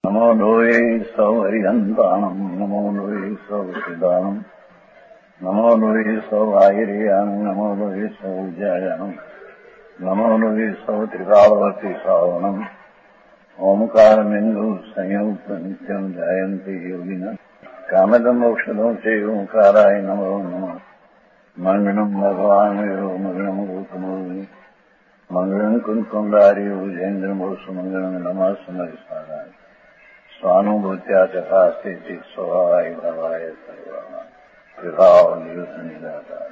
નમો લોહે સૌ હરિહંતાણમ નમો લોહે સૌ સિદાનમ નમો લોહે સૌ આયર્યાણમ નમો લોહે સૌ જયાણમ નમો લોહે સૌ ત્રિકાળવતી સાવણમ ઓમકારમિંદુ સંયુક્ત નિત્યમ જાયંતિ યોગિના કામદમ ઔષધો છે ઓંકારાય નમો નમઃ મંગળમ ભગવાન વિરો મંગળમ ગૌતમોની મંગળમ કુંકુંડારી ઉજેન્દ્રમોષ મંગળમ નમઃ સમરિસારાય સ્વાનુભૂત્યા તથા સ્થિતિ સ્વભાવાય ભવાય સર્વમાં વિભાવ નિયુદ્ધ નિરાકાર.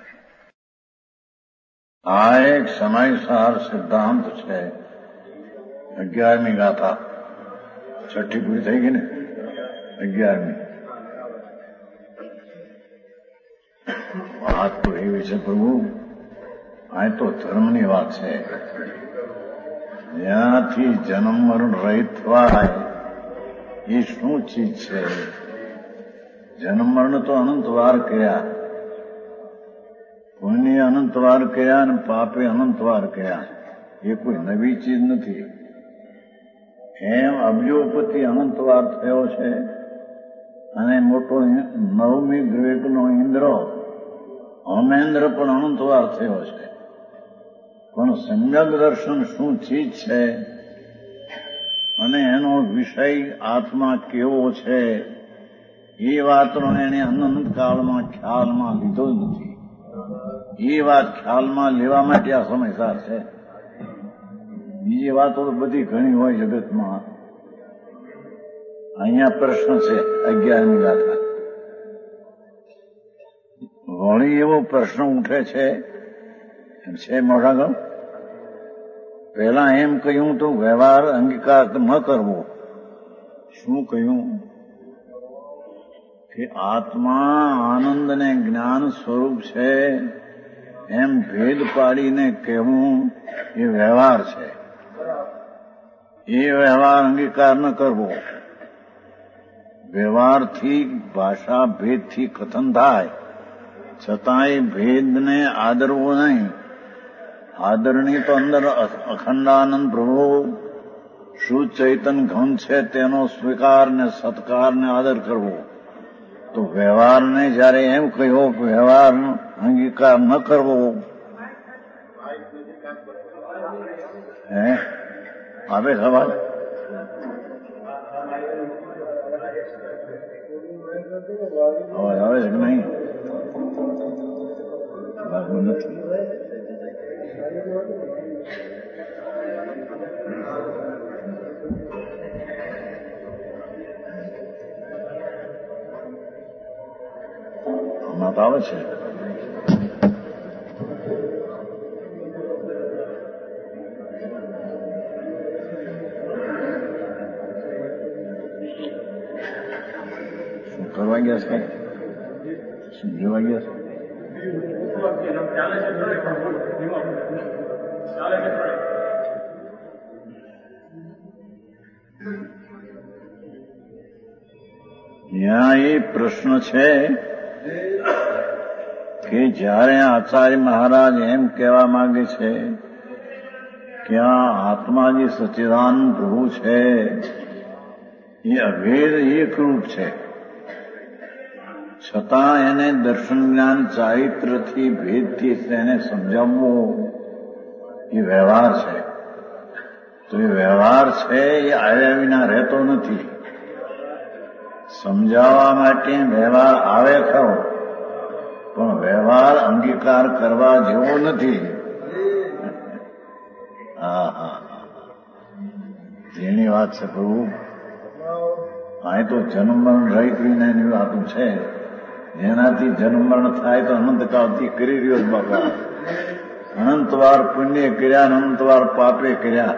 આ એક સમયસાર સિદ્ધાંત છે. 11મી ગાથા છઠ્ઠી પૂરી થઈ ગઈ ને 11મી. વાત તો એવી છે પ્રભુ, આ તો ધર્મની વાત છે. જ્યાંથી જન્મ મરણ રહિત થવાય એ શું ચીજ છે? જન્મ મરણ તો અનંત વાર કર્યા, પુણ્ય અનંત વાર કર્યા અને પાપે અનંત વાર કર્યા. એ કોઈ નવી ચીજ નથી. એમ અબજોપતિ અનંત વાર થયો છે અને મોટો 9મી ગ્રેડનો ઇન્દ્ર અમેન્દ્ર પણ અનંત વાર થયો છે. પણ સમ્યક દર્શન શું ચીજ છે અને એનો વિષય આત્મા કેવો છે એ વાતનો એને અનંત કાળમાં ખ્યાલમાં લીધો જ નથી. એ વાત ખ્યાલમાં લેવા માટે આ સમયસાર છે. બીજી વાતો તો બધી ઘણી હોય જગતમાં. અહીંયા પ્રશ્ન છે 11મી ગાથા. વળી એવો પ્રશ્ન ઉઠે છે મોઢાગળ. પહેલા એમ કહ્યું તો વ્યવહાર અંગીકાર ન કરવો. શું કહ્યું? કે આત્મા આનંદ ને જ્ઞાન સ્વરૂપ છે એમ ભેદ પાડીને કહેવું એ વ્યવહાર છે. એ વ્યવહાર અંગીકાર ન કરવો. વ્યવહારથી ભાષા ભેદથી કથન થાય છતાંય ભેદને આદરવો નહીં. આદરની તો અંદર અખંડાનંદ પ્રભુ શુદ્ધ ચૈતન ઘન છે તેનો સ્વીકાર ને સત્કાર ને આદર કરવો. તો વ્યવહારને જયારે એમ કહ્યો વ્યવહારનો અંગીકાર ન કરવો, આવે સવાલ? અવાજ આવે છે કે નહીં? નથી. હમણાં તો આવે છે. શું કરવા ગયા છે? શું જોવા ગયા છે? ત્યાં એ પ્રશ્ન છે કે જ્યારે આચાર્ય મહારાજ એમ કહેવા માંગે છે કે આ આત્મા જે સચ્ચિદાનંદ પ્રભુ છે એ અભેદ એકરૂપ છે, છતાં એને દર્શન જ્ઞાન ચારિત્રથી ભેદથી તેને સમજાવવો એ વ્યવહાર છે. તો એ વ્યવહાર છે એ આવ્યા વિના રહેતો નથી. સમજાવવા માટે વ્યવહાર આવે ખરો, પણ વ્યવહાર અંગીકાર કરવા જેવો નથી. જેની વાત છે પ્રભુ, અહીં તો જન્મ મરણ રહિત વિનાની વાતું છે. જેનાથી જન્મ મરણ થાય તો અનંતકાળથી કરી રહ્યો જ બાપા. અનંત વાર પુણ્ય કર્યા, અનંત વાર પાપે કર્યા.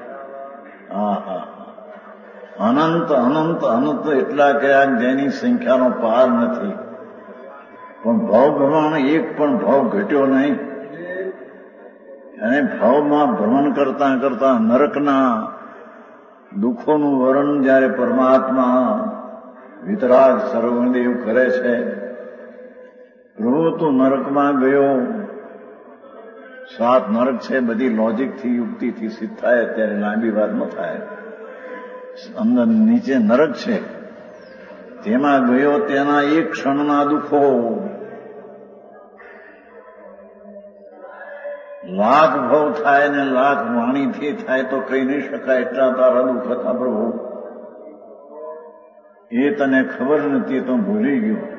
અનંત અનંત અનંત એટલા કર્યા જેની સંખ્યાનો પાર નથી. પણ ભાવ ભ્રમણ એક પણ ભાવ ઘટ્યો નહીં. અને ભાવમાં ભ્રમણ કરતા કરતા નરકના દુઃખોનું વર્ણન જયારે પરમાત્મા વિતરાગ સર્વદેવ કરે છે, પ્રભુ તું નરકમાં ગયો. 7 નરક છે, બધી લોજિકથી યુક્તિથી સિદ્ધ થાય. અત્યારે લાંબી વાત ન થાય. અંદર નીચે નરક છે, તેમાં ગયો તેના એક ક્ષણના દુઃખો લાખ ભાવ થાય ને લાખ વાણીથી થાય તો કહી નહીં શકાય એટલા તારા દુઃખ હતા પ્રભુ. એ તને ખબર નથી તો ભૂલી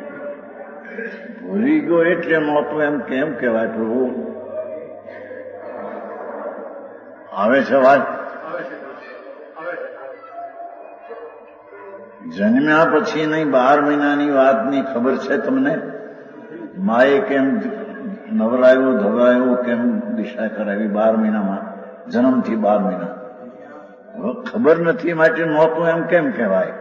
ગયો એટલે નહોતું એમ કેમ કહેવાય પ્રભુ? આવે છે વાત? જન્મ્યા પછી નહીં 12 મહિનાની વાતની ખબર છે તમને? માએ કેમ નવરાયો ધવરાયો કેમ દિશા કરાવી 12 મહિનામાં, જન્મથી 12 મહિના ખબર નથી માટે નહોતું એમ કેમ કહેવાય?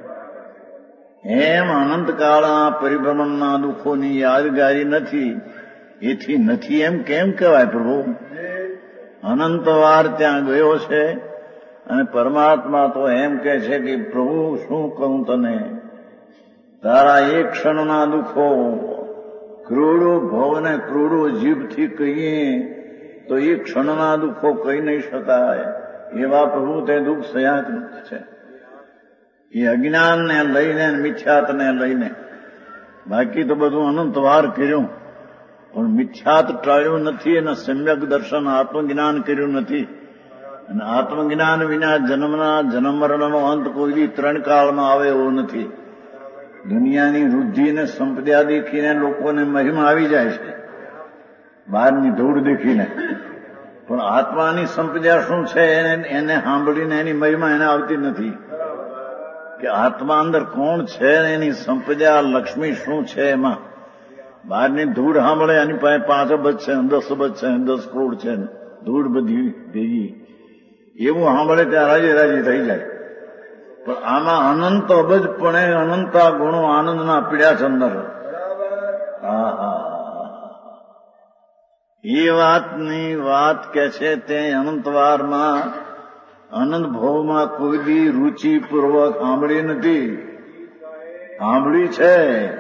એમ અનંતકાળના પરિભ્રમણના દુઃખોની યાદગારી નથી, એથી નથી એમ કેમ કહેવાય પ્રભુ? અનંતવાર ત્યાં ગયો છે અને પરમાત્મા તો એમ કહે છે કે પ્રભુ શું કહું તને, તારા એક ક્ષણના દુઃખો કરોડો ભવને કરોડો જીભથી કહીએ તો એક ક્ષણના દુઃખો કહી નહીં શકાય એવા પ્રભુ તે દુઃખ સયા છે. એ અજ્ઞાનને લઈને મિથ્યાતને લઈને, બાકી તો બધું અનંતવાર કર્યું પણ મિથ્યાત ટાળ્યું નથી અને સમ્યક દર્શન આત્મજ્ઞાન કર્યું નથી. અને આત્મજ્ઞાન વિના જન્મ મરણનો અંત કોઈ 3 કાળમાં આવે એવો નથી. દુનિયાની વૃદ્ધિ ને સંપદા દેખીને લોકોને મહિમા આવી જાય છે, બહારની ધૂળ દેખીને, પણ આત્માની સંપદા શું છે એને સાંભળીને એની મહિમા એને આવતી નથી કે આત્મા અંદર કોણ છે, એની સંપદા લક્ષ્મી શું છે. એમાં બહારની ધૂળ સાંભળે એની પાસે 5 અબજ છે, 10 અબજ છે, 10 કરોડ છે, ધૂળ બધી ભેગી, એવું સાંભળે ત્યાં રાજી થઈ જાય. પણ આમાં અનંત અબજપણે અનંતા ગુણો આનંદના પીડ્યા છે અંદર. એ વાતની વાત કે છે તે અનંતવારમાં અનંત ભાવમાં કોઈ દી રુચિપૂર્વક સાંભળી નથી, સાંભળી છે.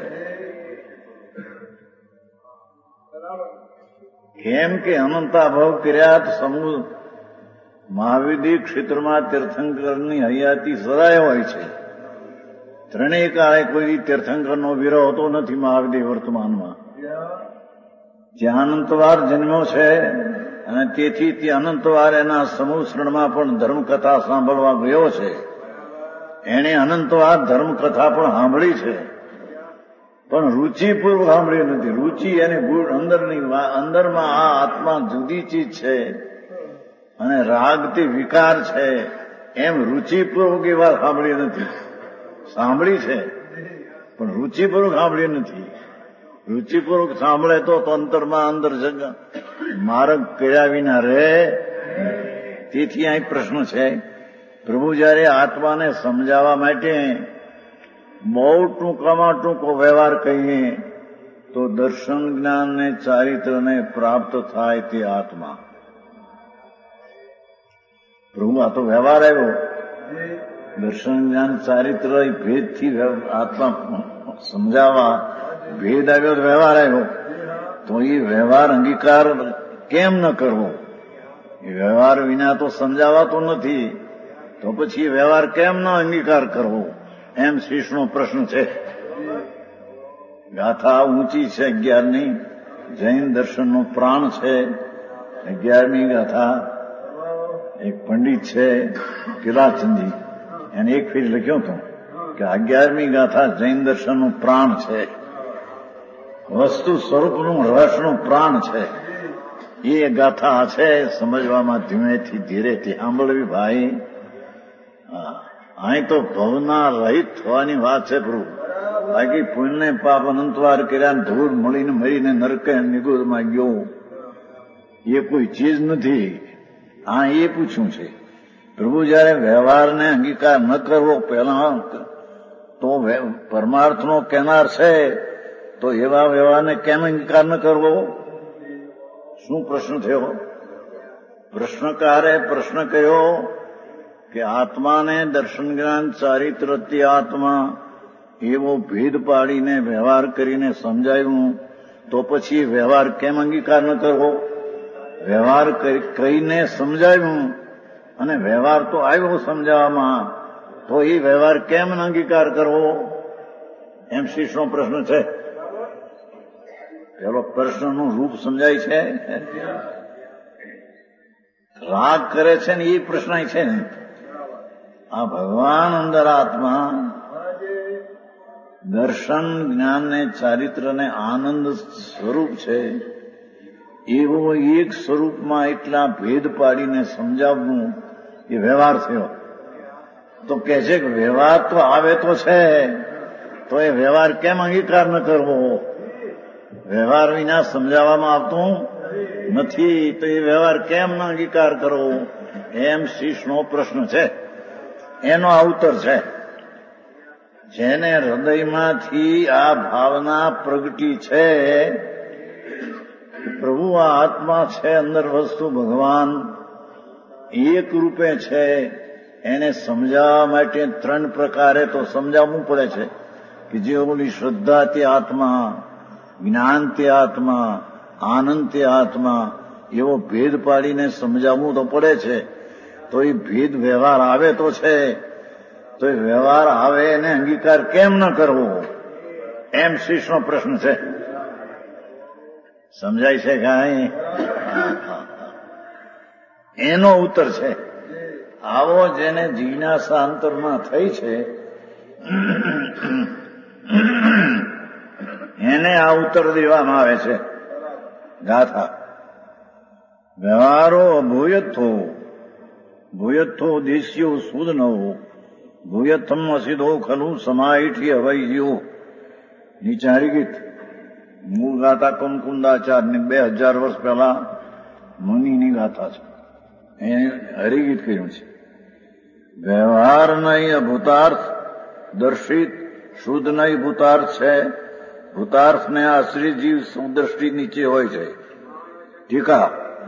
કેમ કે અનંતા ભાવ કર્યા સમૂહ મહાવિધિ ક્ષેત્રમાં તીર્થંકરની હયાતી સદાય હોય છે. 3 કાળે કોઈ તીર્થંકરનો વિરહ હોતો નથી મહાવિધિ વર્તમાનમાં. જ્યાં અનંતવાર જન્મ્યો છે અને તેથી તે અનંતવાર એના સમૂહ શરણમાં પણ ધર્મકથા સાંભળવા ગયો છે. એણે અનંતવાર ધર્મકથા પણ સાંભળી છે પણ રુચિપૂર્વક સાંભળી નથી. રુચિ એને અંદરમાં આ આત્મા જુદી ચીજ છે અને રાગથી વિકાર છે એમ રુચિપૂર્વક એ વાત સાંભળી નથી. સાંભળી છે પણ રુચિપૂર્વક સાંભળી નથી. રુચિપૂર્વક સાંભળે તો અંતરમાં અંદર માર્ગ કર્યા વિના રહે. તેથી અહીં પ્રશ્ન છે, પ્રભુ જયારે આત્માને સમજાવવા માટે બહુ ટૂંકામાં ટૂંકો વ્યવહાર કહીએ તો દર્શન જ્ઞાનને ચારિત્રને પ્રાપ્ત થાય તે આત્મા. પ્રભુ આ તો વ્યવહાર આવ્યો, દર્શન જ્ઞાન ચારિત્ર ભેદથી આત્મા સમજાવવા ભેદ આવ્યો, વ્યવહાર આવ્યો. તો એ વ્યવહાર અંગીકાર કેમ ન કરવો? એ વ્યવહાર વિના તો સમજાવાતો નથી, તો પછી વ્યવહાર કેમ ન અંગીકાર કરવો? એમ શીશનો પ્રશ્ન છે. ગાથા ઊંચી છે 11ની, જૈન દર્શનનો પ્રાણ છે 11મી ગાથા. એક પંડિત છે કિલાચંદી, એને એક ફેર લખ્યો હતો કે 11મી ગાથા જૈન દર્શનનું પ્રાણ છે, વસ્તુ સ્વરૂપનું રહસ્યનું પ્રાણ છે. એ ગાથા છે સમજવામાં ધીમેથી ધીરેથી સાંભળવી ભાઈ. અહીં તો ભવના રહિત થવાની વાત છે પ્રભુ. બાકી પુણ્ય પાપ અનંતવાર કર્યા ધૂળ મળીને મરીને નરકે નિગોદમાં ગયો એ કોઈ ચીજ નથી. આ એ પૂછ્યું છે પ્રભુ. જયારે વ્યવહારને અંગીકાર ન કરવો પહેલા તો પરમાર્થનો કહેનાર છે તો એવા વ્યવહારને કેમ અંગીકાર ન કરવો? શું પ્રશ્ન થયો? પ્રશ્નકારે પ્રશ્ન કર્યો કે આત્માને દર્શન જ્ઞાન ચારિત્રથી આત્મા એવો ભેદ પાડીને વ્યવહાર કરીને સમજાવ્યું તો પછી વ્યવહાર કેમ અંગીકાર ન કરવો? વ્યવહાર કહીને સમજાવ્યું અને વ્યવહાર તો આવ્યો સમજાવવામાં, તો એ વ્યવહાર કેમ અંગીકાર કરવો એમ શીશનો પ્રશ્ન છે. પેલો પ્રશ્નનું રૂપ સમજાય છે. રાગ કરે છે ને એ પ્રશ્ન છે ને. આ ભગવાન અંદર આત્મા દર્શન જ્ઞાન ને ચારિત્ર ને આનંદ સ્વરૂપ છે. એવો એક સ્વરૂપમાં એટલા ભેદ પાડીને સમજાવવું એ વ્યવહાર થયો. તો કે છે કે વ્યવહાર તો આવે તો છે, તો એ વ્યવહાર કેમ અંગીકાર ન કરવો? વ્યવહાર વિના સમજાવવામાં આવતું નથી, તો એ વ્યવહાર કેમ ન અંગીકાર કરવો એમ શીશનો પ્રશ્ન છે. એનો આ ઉત્તર છે. જેને હૃદયમાંથી આ ભાવના પ્રગટી છે, પ્રભુ આ આત્મા છે, અંદર વસ્તુ ભગવાન એક રૂપે છે, એને સમજાવવા માટે 3 પ્રકારે તો સમજાવવું પડે છે. કે જે ઓલી શ્રદ્ધા તે આત્મા, જ્ઞાન તે આત્મા, આનંદ તે આત્મા, એવો ભેદ પાડીને સમજાવવું તો પડે છે. તો એ ભેદ વ્યવહાર આવે તો છે, તો એ વ્યવહાર આવે એને અંગીકાર કેમ ન કરવો એમ શીશનો પ્રશ્ન છે. સમજાય છે કાંઈ? એનો ઉત્તર છે. આવો જેને જિજ્ઞાસા અંતરમાં થઈ છે એને આ ઉત્તર દેવામાં આવે છે. ગાથા વ્યવહારો અભૂયથો ભૂયથો દેશ્યો સુદનવો ભૂયથમ અસિધો ખલુ સમાઈઠી હવૈયો. નીચે હરિગીત મૂળ ગાથા કુમકુંદાચાર્યની 2000 વર્ષ પહેલા મુનિની ગાથા છે. એને હરિગીત કર્યું છે. વ્યવહાર નહીં ભૂતાર્થ દર્શિત, શુદ્ધ નહીં ભૂતાર્થ છે. ભૂતાર્થને આશ્રિત જીવ સુદ્રષ્ટિ નીચે હોય છે. ટીકા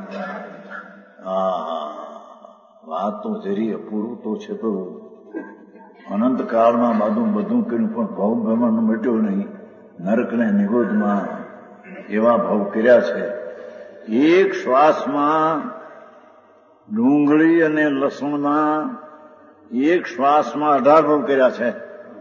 વાત તો જરી અપૂરું તો છે. તો અનંતકાળમાં બધું કર્યું પણ ભવ ભ્રમણ મટ્યો નહીં. નરકને નિરોધમાં એવા ભવ કર્યા છે. એક શ્વાસમાં ડુંગળી અને લસણમાં એક શ્વાસમાં 18 ભવ કર્યા છે.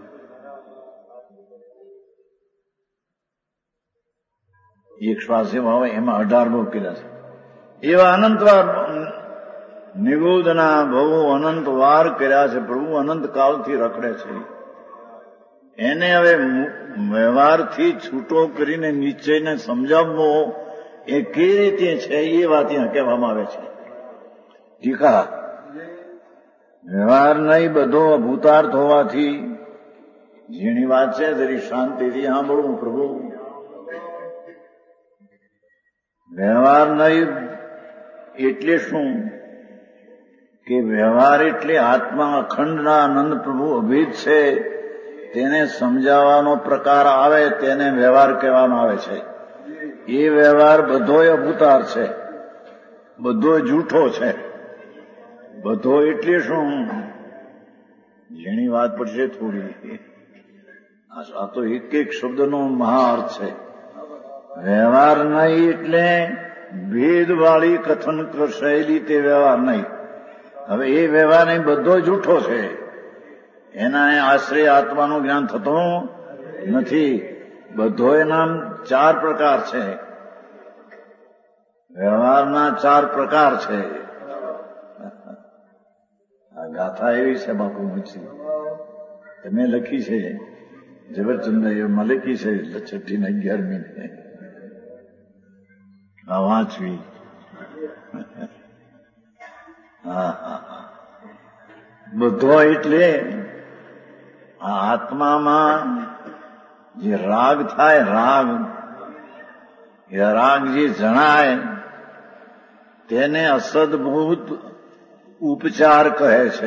એક શ્વાસ એમાં હોય એમાં 18 ભવ કર્યા છે. એવા અનંતવાર નિગોદના ભવો અનંત વાર કર્યા છે. પ્રભુ અનંત કાળથી રખડે છે. એને હવે વ્યવહારથી છૂટો કરીને નિશ્ચયને સમજાવવો એ કઈ રીતે છે એ વાત ત્યાં કહેવામાં આવે છે. ટીકા વ્યવહાર નહીં બધો અભૂતાર્થ હોવાથી જેની વાત છે જરી શાંતિથી સાંભળવું. પ્રભુ વ્યવહાર નહીં એટલે શું? કે વ્યવહાર એટલે આત્મા અખંડના આનંદ પ્રભુ અભેદ છે, તેને સમજાવવાનો પ્રકાર આવે તેને વ્યવહાર કહેવામાં આવે છે. એ વ્યવહાર બધોય અભૂતાર છે, બધો જૂઠો છે. બધો એટલે શું? જેની વાત પડશે થોડી. આ તો એક શબ્દનો મહાઅર્થ છે. વ્યવહાર નહીં એટલે ભેદવાળી કથન શૈલી તે વ્યવહાર નહીં. હવે એ વ્યવહાર નહીં બધો જૂઠો છે. એના આશ્રય આત્માનું જ્ઞાન થતું નથી. બધો એના 4 પ્રકાર છે. વ્યવહારના 4 પ્રકાર છે. આ ગાથા એવી છે બાપુ મુછી તમે લખી છે. ઝવેરચંદ એમાં લખી છે 6ઠી ને 11મી આ વાંચવી. બધો એટલે આ આત્મામાં જે રાગ થાય, એ રાગ જે જણાય તેને અસદભૂત ઉપચાર કહે છે.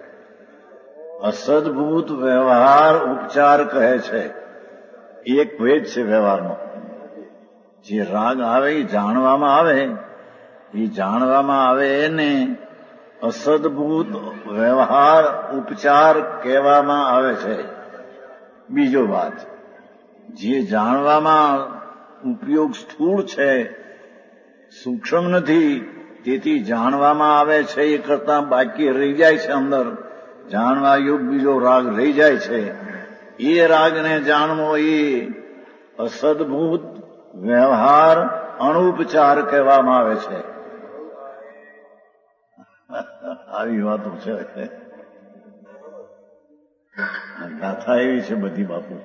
અસદભૂત વ્યવહાર ઉપચાર કહે છે. એક ભેદ છે વ્યવહારનો. જે રાગ આવે એ જાણવામાં આવે એને અસદભૂત વ્યવહાર ઉપચાર કહેવામાં આવે છે. બીજો વાત, જે જાણવામાં ઉપયોગ સ્થૂળ છે, સૂક્ષ્મ નથી, તેથી જાણવામાં આવે છે એ કરતા બાકી રહી જાય છે અંદર, જાણવા યોગ બીજો રાગ રહી જાય છે. એ રાગને જાણવો એ અસદભૂત વ્યવહાર અણુપચાર કહેવામાં આવે છે. આવી વાતો છે. ગાથા એવી છે બધી બાપુ.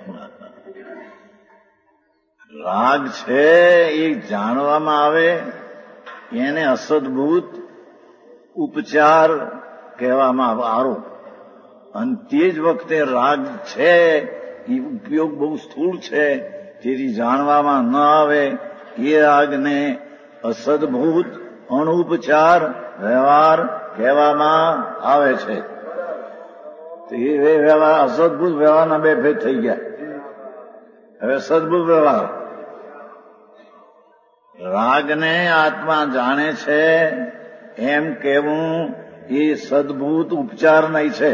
રાગ છે એ જાણવામાં આવે એને અસદભૂત ઉપચાર કહેવામાં આવે, આરોપ. અને તે જ વખતે રાગ છે એ ઉપયોગ બહુ સ્થૂળ છે, તેથી જાણવામાં ન આવે એ રાગને અસદભૂત અણુપચાર વ્યવહાર કહેવામાં આવે છે. એ વ્યવહાર અસદભૂત વ્યવહારના બે ભેદ થઈ ગયા. હવે સદભૂત વ્યવહાર, રાગને આત્મા જાણે છે એમ કહેવું એ સદભૂત ઉપચાર નહીં છે.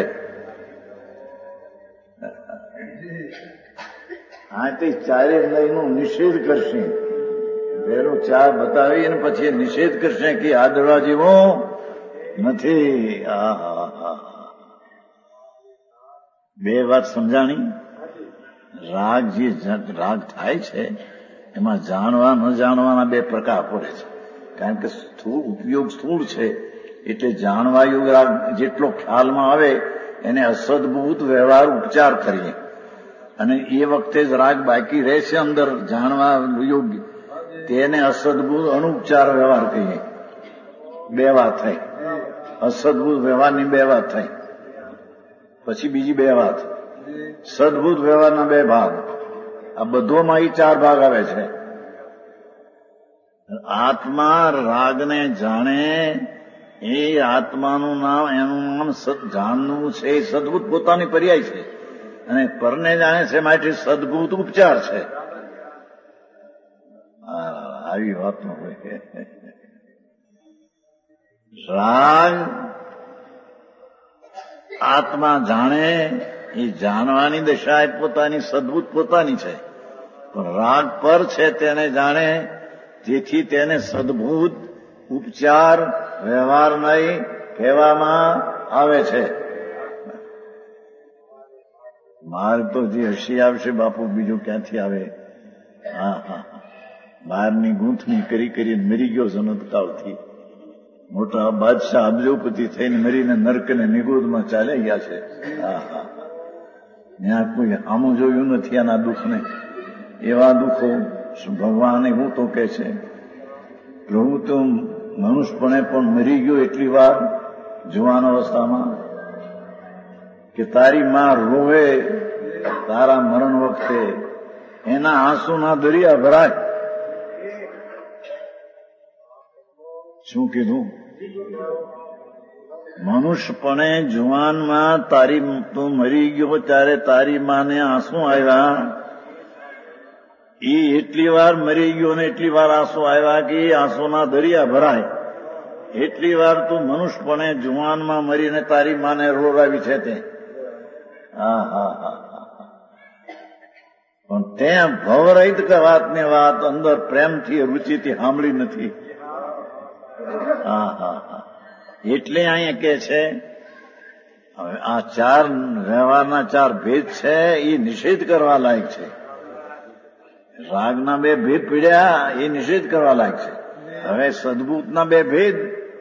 હા, તે ચારે લઈનું નિષેધ કરશે. પેલો ચાર બતાવી અને પછી નિષેધ કરશે કે આ દરવા જેવો નથી. બે વાત સમજાણી. રાગ જે રાગ થાય છે એમાં જાણવા ન જાણવાના બે પ્રકાર પડે છે. કારણ કે ઉપયોગ સ્થૂળ છે એટલે જાણવા યોગ રાગ જેટલો ખ્યાલમાં આવે એને અસદભૂત વ્યવહાર ઉપચાર કરીએ, અને એ વખતે જ રાગ બાકી રહે છે અંદર જાણવા યોગ્ય, તેને અસદભૂત અણુપચાર વ્યવહાર કહીએ. બે વાત થઈ. અસદભૂત વ્યવહારની બે વાત થઈ. પછી બીજી બે વાત, સદભૂત વ્યવહારના બે ભાગ. આ બધોમાં એ ચાર ભાગ આવે છે. આત્મા રાગને જાણે એ આત્માનું નામ, એનું નામ જાણવું છે એ સદભૂત પોતાની પર્યાય છે, અને પરને જાણે છે માટે સદભૂત ઉપચાર છે. આવી વાત ન હોય. રાગ આત્મા જાણે એ જાણવાની દશા એ પોતાની સદભૂત પોતાની છે, પણ રાગ પર છે તેને જાણે, જેથી તેને સદભૂત ઉપચાર વ્યવહાર નહીં કહેવામાં આવે છે. મારે તો જે હસી આવશે બાપુ બીજું ક્યાંથી આવે. હા, બહારની ગૂંથણી કરી કરીને મરી ગયો જનતકાળથી. મોટા બાદશાહ અબજોપતિ થઈને મરીને નર્કને નિગોદમાં ચાલ્યા ગયા છે. ત્યાં કોઈ આમું જોયું નથી આના દુઃખને. એવા દુઃખો ભગવાને હું તો કે છે, પ્રભુ તો મનુષ્યપણે પણ મરી ગયો એટલી વાર જુવાન અવસ્થામાં કે તારી માં રોવે તારા મરણ વખતે એના આંસુના દરિયા ભરાય. શું કીધું? મનુષ્યપણે જુવાનમાં તું મરી ગયો ત્યારે તારી માને આંસુ આવ્યા. એ એટલી વાર મરી ગયો ને એટલી વાર આંસુ આવ્યા કે એ આંસુના દરિયા ભરાય. એટલી વાર તું મનુષ્યપણે જુવાનમાં મરીને તારી માને રોરાવી છે તે. પણ ત્યાં ભવરહિત વાતને વાત અંદર પ્રેમથી રુચિથી સાંભળી નથી. એટલે અહીંયા કે છે હવે આ ચાર વ્યવહારના ચાર ભેદ છે એ નિષેધ કરવા લાયક છે. રાગના બે ભેદ પીડ્યા એ નિષેધ કરવા લાયક છે. હવે સદભૂતના બે ભેદ,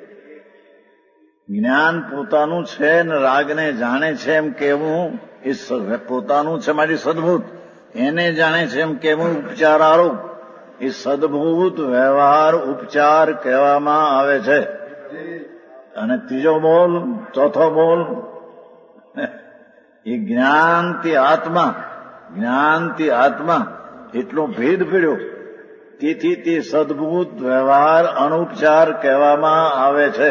જ્ઞાન પોતાનું છે ને રાગને જાણે છે એમ કેવું એ પોતાનું છે માટે સદભૂત, એને જાણે છે એમ કેવું ઉપચાર આરોપ, એ સદભૂત વ્યવહાર ઉપચાર કહેવામાં આવે છે. અને ત્રીજો બોલ, ચોથો બોલ, એ જ્ઞાનથી આત્મા એટલો ભેદ પડ્યો, તેથી તે સદભૂત વ્યવહાર અનુપચાર કહેવામાં આવે છે.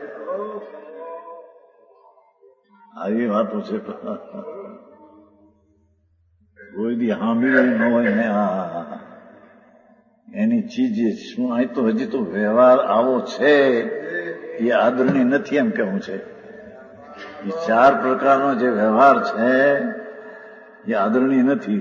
આવી વાતો છે. કોઈ દી સાંભળ્યું ન હોય ને એની ચીજ શું, અહીં તો હજી તો વ્યવહાર આવો છે એ આદરણીય નથી એમ કેવું છે. એ ચાર પ્રકારનો જે વ્યવહાર છે એ આદરણીય નથી.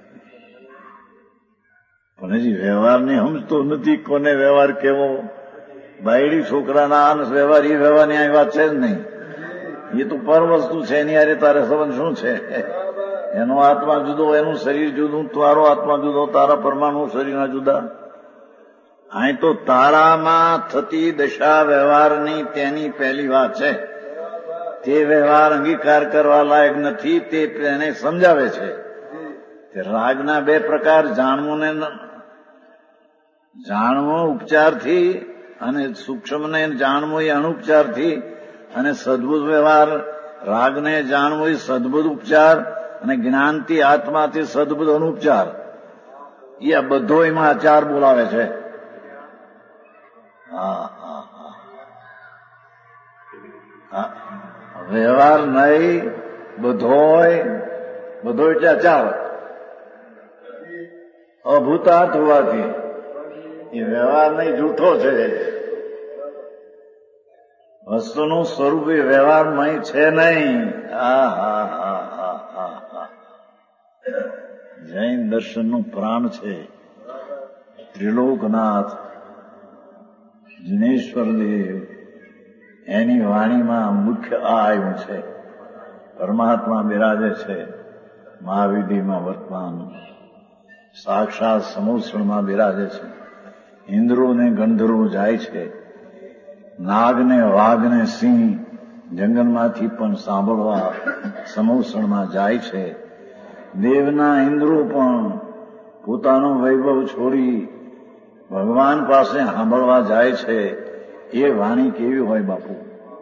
પણ હજી વ્યવહારને સમજતો નથી કોને વ્યવહાર કેવો. બાયડી છોકરાના વ્યવહાર એ વ્યવહારની આ વાત છે જ નહીં. એ તો પર વસ્તુ છે, એની હારે તારે સંબંધ શું છે? એનો આત્મા જુદો, એનું શરીર જુદું, તારો આત્મા જુદો, તારા પરમાણુ શરીરના જુદા. અહીં તો તારામાં થતી દશા વ્યવહારની તેની પહેલી વાત છે. તે વ્યવહાર અંગીકાર કરવા લાયક નથી, તે એને સમજાવે છે. તે રાગના બે પ્રકાર, જાણવો ઉપચારથી અને સૂક્ષ્મને જાણવો એ અણુપચારથી, અને સદબુદ્ધ વ્યવહાર રાગને જાણવો એ સદબુદ્ધ ઉપચાર, અને જ્ઞાનથી આત્માથી સદબુદ્ધ અનુપચાર. એ આ બધો એમાં આચાર બોલાવે છે. વ્યવહાર નહીં, બધોય એટલે આચાર. અભૂતાર્થ હોવાથી એ વ્યવહાર નહીં, જૂઠો છે. વસ્તુનું સ્વરૂપ એ વ્યવહારમય છે નહીં. જૈન દર્શનનું પ્રાણ છે ત્રિલોકનાથ જિનેશ્વર દેવ. એની વાણીમાં મુખ્ય આ આવ્યું છે. પરમાત્મા બિરાજે છે મહાવિધિમાં વર્તમાન, સાક્ષાત સમૂષણમાં બિરાજે છે. ઇન્દ્રોને ગંધર્વો જાય છે, નાગને વાઘને સિંહ જંગલમાંથી પણ સાંભળવા સમૂષણમાં જાય છે. દેવના ઇન્દ્રો પણ પોતાનો વૈભવ છોડી ભગવાન પાસે સાંભળવા જાય છે. એ વાણી કેવી હોય બાપુ?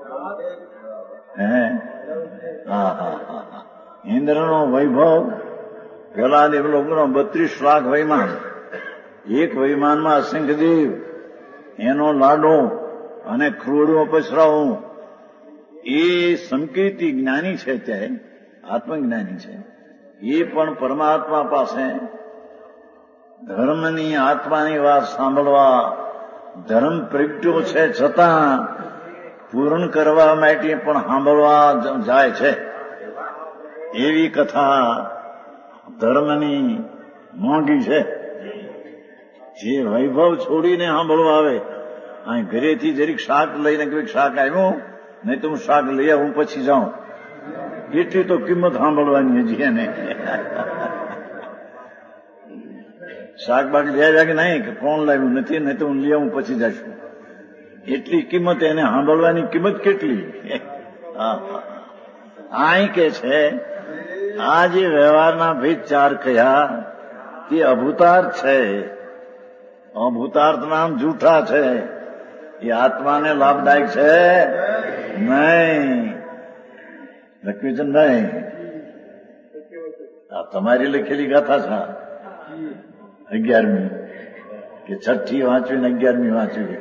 ઇન્દ્રનો વૈભવ, પેલા દેવલોકનો 32 લાખ વૈમાન, એક વૈમાનમાં અસંખ્ય દેવ, એનો લાડો અને ક્રોડો પસરાવું. એ સંકૃતિ જ્ઞાની છે, ત્યાં આત્મજ્ઞાની છે. એ પણ પરમાત્મા પાસે ધર્મની આત્માની વાત સાંભળવા ધર્મ પ્રગટ્યો છે, છતાં પૂર્ણ કરવા માટે પણ સાંભળવા જાય છે. એવી કથા ધર્મની મોંઘી છે. જે વૈભવ છોડીને સાંભળવા આવે, અહીં ઘરેથી જરીક શાક લઈને કંઈક શાક આવ્યું, નહીં તો હું શાક લઈ આવું પછી જાઉં, એટલી તો કિંમત સાંભળવાની હજી એને. શાકબાગ લે કે નહીં, કે કોણ લાવ્યું નથી, નહીં તો હું લઈ આવું પછી જશું, એટલી કિંમત એને સાંભળવાની કિંમત કેટલી. અહીં કે છે આ જે વ્યવહારના ભેદ ચાર કહ્યા તે અભૂતાર્થ છે. અભૂતાર્થ નામ જૂઠા છે. એ આત્માને લાભદાયક છે નહીં. લખ્યું છે નહીં? આ તમારી લખેલી ગાથા છે 11મી કે 6ઠી વાંચવી ને 11મી વાંચવી.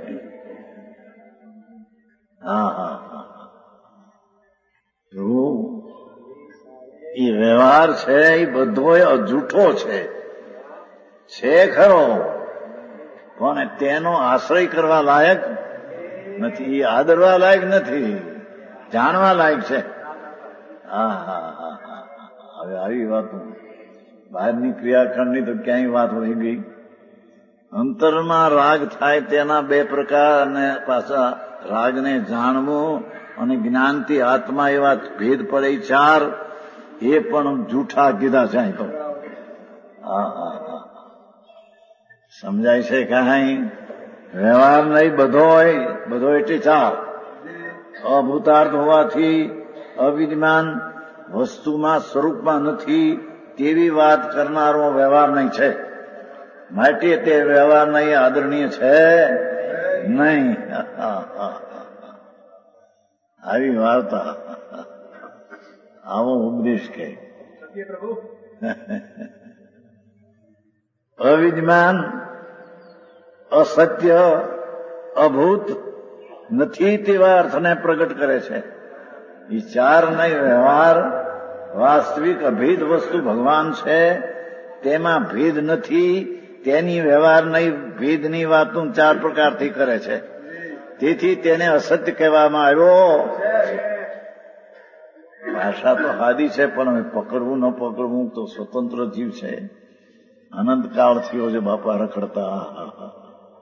એ વ્યવહાર છે એ બધો જૂઠો છે ખરો, પણ તેનો આશ્રય કરવા લાયક નથી, આદરવા લાયક નથી, જાણવા લાયક છે. હવે આવી વાતો બહારની ક્રિયાખંડની તો ક્યાંય વાત રહી ગઈ. અંતરમાં રાગ થાય તેના બે પ્રકાર, અને પાછા રાગને જાણવું અને જ્ઞાનથી આત્મા એવા ભેદ પડે 4, એ પણ જૂઠા કીધા છે. તો સમજાય છે કાંઈ? વ્યવહાર નહીં, બધો એટલે 4. અભૂતાર્થ હોવાથી અવિદ્યમાન વસ્તુમાં સ્વરૂપમાં નથી તેવી વાત કરનારો વ્યવહાર નહીં છે. માટે તે વ્યવહાર નહીં આદરણીય છે નહીં. આવી વાર્તા, આવો ઉપદેશ કે અવિદ્યમાન, અસત્ય, અભૂત નથી તેવા અર્થને પ્રગટ કરે છે. એ 4 નહીં, વ્યવહાર વાસ્તવિક અભેદ વસ્તુ ભગવાન છે, તેમાં ભેદ નથી, તેની વ્યવહાર નહીં ભેદની વાતો 4 પ્રકારથી કરે છે. તેથી તેને અસત્ય કહેવામાં આવ્યો. ભાષા તો સાદી છે, પણ પકડવું ન પકડવું તો સ્વતંત્ર જીવ છે. અનંતકાળ થયો છે બાપા રખડતા.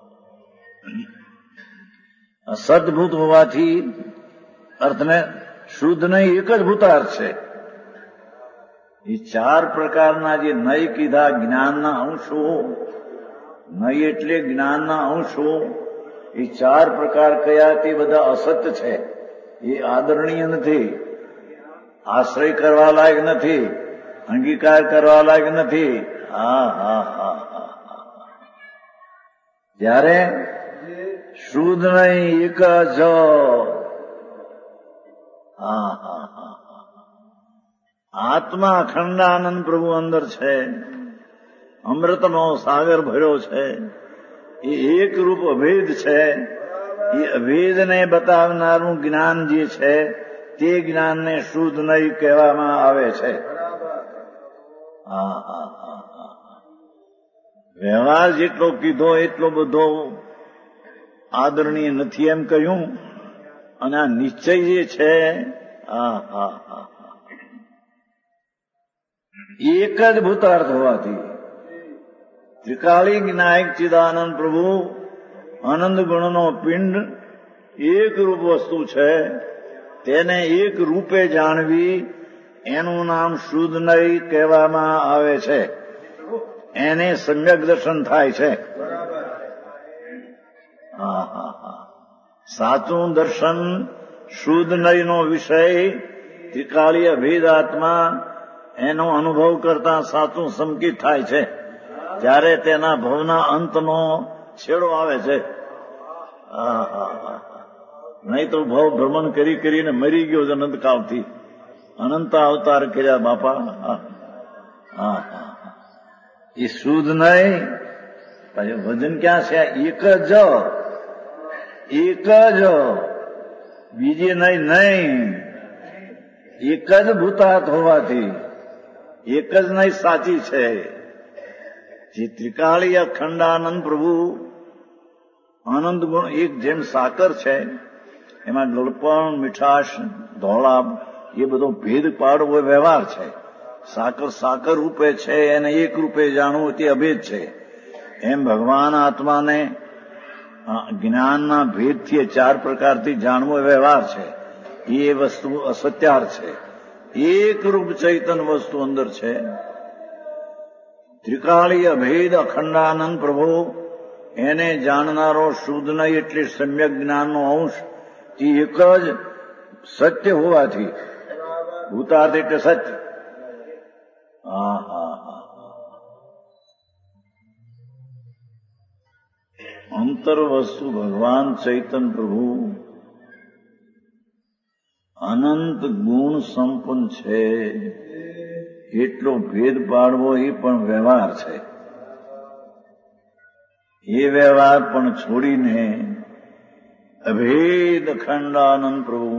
અસદભૂત હોવાથી અર્થને શુદ્ધ નહીં, એક જ ભૂતાર્થ છે. એ ચાર પ્રકારના જે નય કીધા જ્ઞાનના અંશો, નય એટલે જ્ઞાનના અંશો, એ ચાર પ્રકાર કયા તે બધા અસત્ય છે. એ આદરણીય નથી, આશ્રય કરવા લાયક નથી, અંગીકાર કરવા લાયક નથી. હા હા હા હા. ત્યારે શુદ્ધ નહીં, એક જ. હા હા હા. આત્મા અખંડાનંદ પ્રભુ અંદર છે, અમૃતનો સાગર ભર્યો છે. એ એક રૂપ અભેદ છે. એ અભેદને બતાવનારું જ્ઞાન જે છે તે જ્ઞાનને શુદ્ધ નહીં કહેવામાં આવે છે. હા હા હા હા. વ્યવહાર જેટલો કીધો એટલો બધો આદરણીય નથી એમ કહ્યું. અને આ નિશ્ચય જે છે, હા હા હા, એક જ ભૂતાર્થ હોવાથી ત્રિકાળી જ્ઞાયક ચિદાનંદ પ્રભુ આનંદ ગુણનો પિંડ એક રૂપ વસ્તુ છે. તેને એક રૂપે જાણવી એનું નામ શુદ્ધ નહીં કહેવામાં આવે છે. એને સમ્યક દર્શન થાય છે. હા હા હા. સાચું દર્શન શુદ્ધ નયનો વિષય ત્રિકાળી અભેદ આત્મા એનો અનુભવ કરતા સાચું સંકિત થાય છે. ત્યારે તેના ભવના અંતનો છેડો આવે છે. હા હા હા. નહીં તો ભવ ભ્રમણ કરી કરીને મરી ગયો છે અનંતકાળથી. અનંત અવતાર કર્યા બાપા. હા હા. એ શુદ્ધ નહીં. પછી વજન ક્યાં છે? એક જ, એક જ, બીજી નહીં. એક જ ભૂતાર્થ હોવાથી એક જ નહીં સાચી છે. જે ત્રિકાળી અખંડાનંદ પ્રભુ આનંદ ગુણ એક જેમ સાકર છે, એમાં ગળપણ, મીઠાશ, ધોળાપ એ બધો ભેદ પાડવો વ્યવહાર છે. સાકર સાકર રૂપે છે, એને એક રૂપે જાણવું તે અભેદ છે. એમ ભગવાન આત્માને જ્ઞાનના ભેદથી ચાર પ્રકારથી જાણવો વ્યવહાર છે. એ વસ્તુ અસત્યાર છે. એક રૂપ ચૈતન વસ્તુ અંદર છે. ત્રિકાળી અભેદ અખંડાનંદ પ્રભુ એને જાણનારો શુદ્ધ નહીં એટલે સમ્યક જ્ઞાનનો અંશ તે એક જ સત્ય હોવાથી ભૂતાર્થ એટલે સત્ય. હા હા હા. અંતર વસ્તુ ભગવાન ચૈતન પ્રભુ અનંત ગુણ સંપન્ન છે. એટલો ભેદ પાડવો એ પણ વ્યવહાર છે. એ વ્યવહાર પણ છોડીને અભેદ અખંડાનંદ પ્રભુ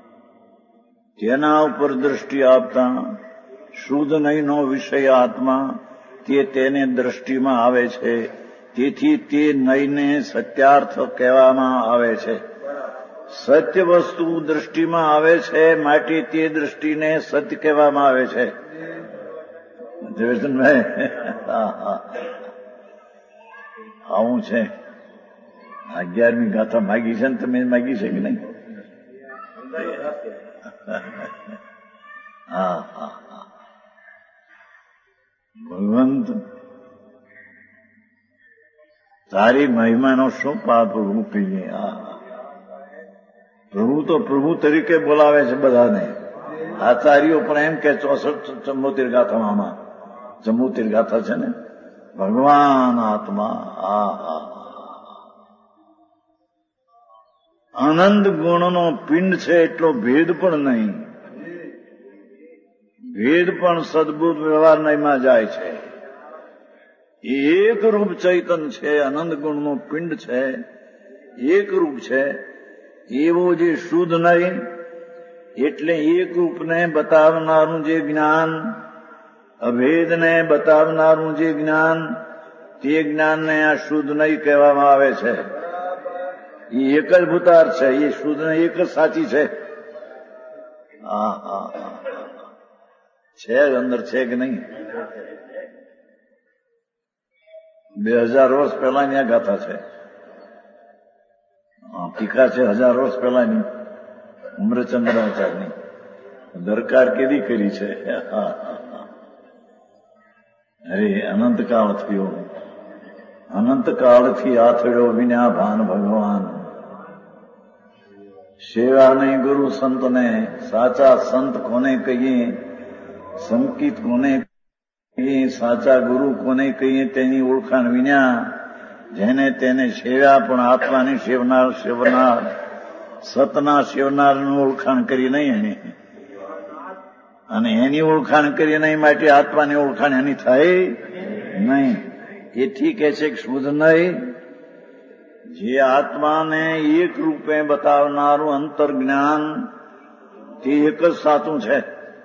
તેના ઉપર દ્રષ્ટિ આપતા શુદ્ધ નહીંનો વિષય આત્મા તે તેને દ્રષ્ટિમાં આવે છે. તેથી તે નહીંને સત્યાર્થ કહેવામાં આવે છે. સત્ય વસ્તુ દ્રષ્ટિમાં આવે છે માટે તે દ્રષ્ટિને સત્ય કહેવામાં આવે છે. જયવર્ધનભાઈ, આવું છે. 11મી ગાથા માગી છે ને તમે માગી છે કે નહીં? હા હા હા. ભગવંત તારી મહિમાનો શું પાપ પ્રભુ કહીએ. પ્રભુ તો પ્રભુ તરીકે બોલાવે છે બધાને. આચાર્યો પણ એમ કે 64 ગાથામાં 74 ગાથા છે ને ભગવાન આત્મા. આનંદ ગુણનો પિંડ છે એટલો ભેદ પણ નહીં. ભેદ પણ સદબુદ્ધ વ્યવહાર નહીંમાં જાય છે. એક રૂપ ચૈતન છે, આનંદ ગુણનો પિંડ છે, એક રૂપ છે. એવો જે શુદ્ધ નહીં એટલે એક રૂપને બતાવનારું જે જ્ઞાન, અભેદને બતાવનારું જે જ્ઞાન, તે જ્ઞાનને આ શુદ્ધ નહીં કહેવામાં આવે છે. એ એક જ ભૂતાર્થ છે. એ શુદ્ધ નહીં એક જ સાચી છે. હા હા હા. છે અંદર છે કે નહીં? 2000 વર્ષ પહેલાની આ ગાથા છે. ટીકા છે 1000 વર્ષ પહેલાની ઉમ્રચંદ્રાચાર્યની. દરકાર કેદી કરી છે? અરે અનંતકાળ થયો, અનંતકાળથી આથડ્યો વિના ભાન ભગવાન. સેવા નહીં ગુરુ સંતને, સાચા સંત કોને કહીએ, સંકિત કોને કહીએ, સાચા ગુરુ કોને કહીએ, તેની ઓળખાણ વિના જેને તેને સેવા પણ આત્માની સેવનાર સતના સેવનારનું ઓળખાણ કરી નહીં એની, અને એની ઓળખાણ કરી નહીં માટે આત્માની ઓળખાણ એની થાય નહીં. એથી કે છે કે શુદ્ધ નહીં, જે આત્માને એક રૂપે બતાવનારું અંતર જ્ઞાન તે એક જ સાચું છે.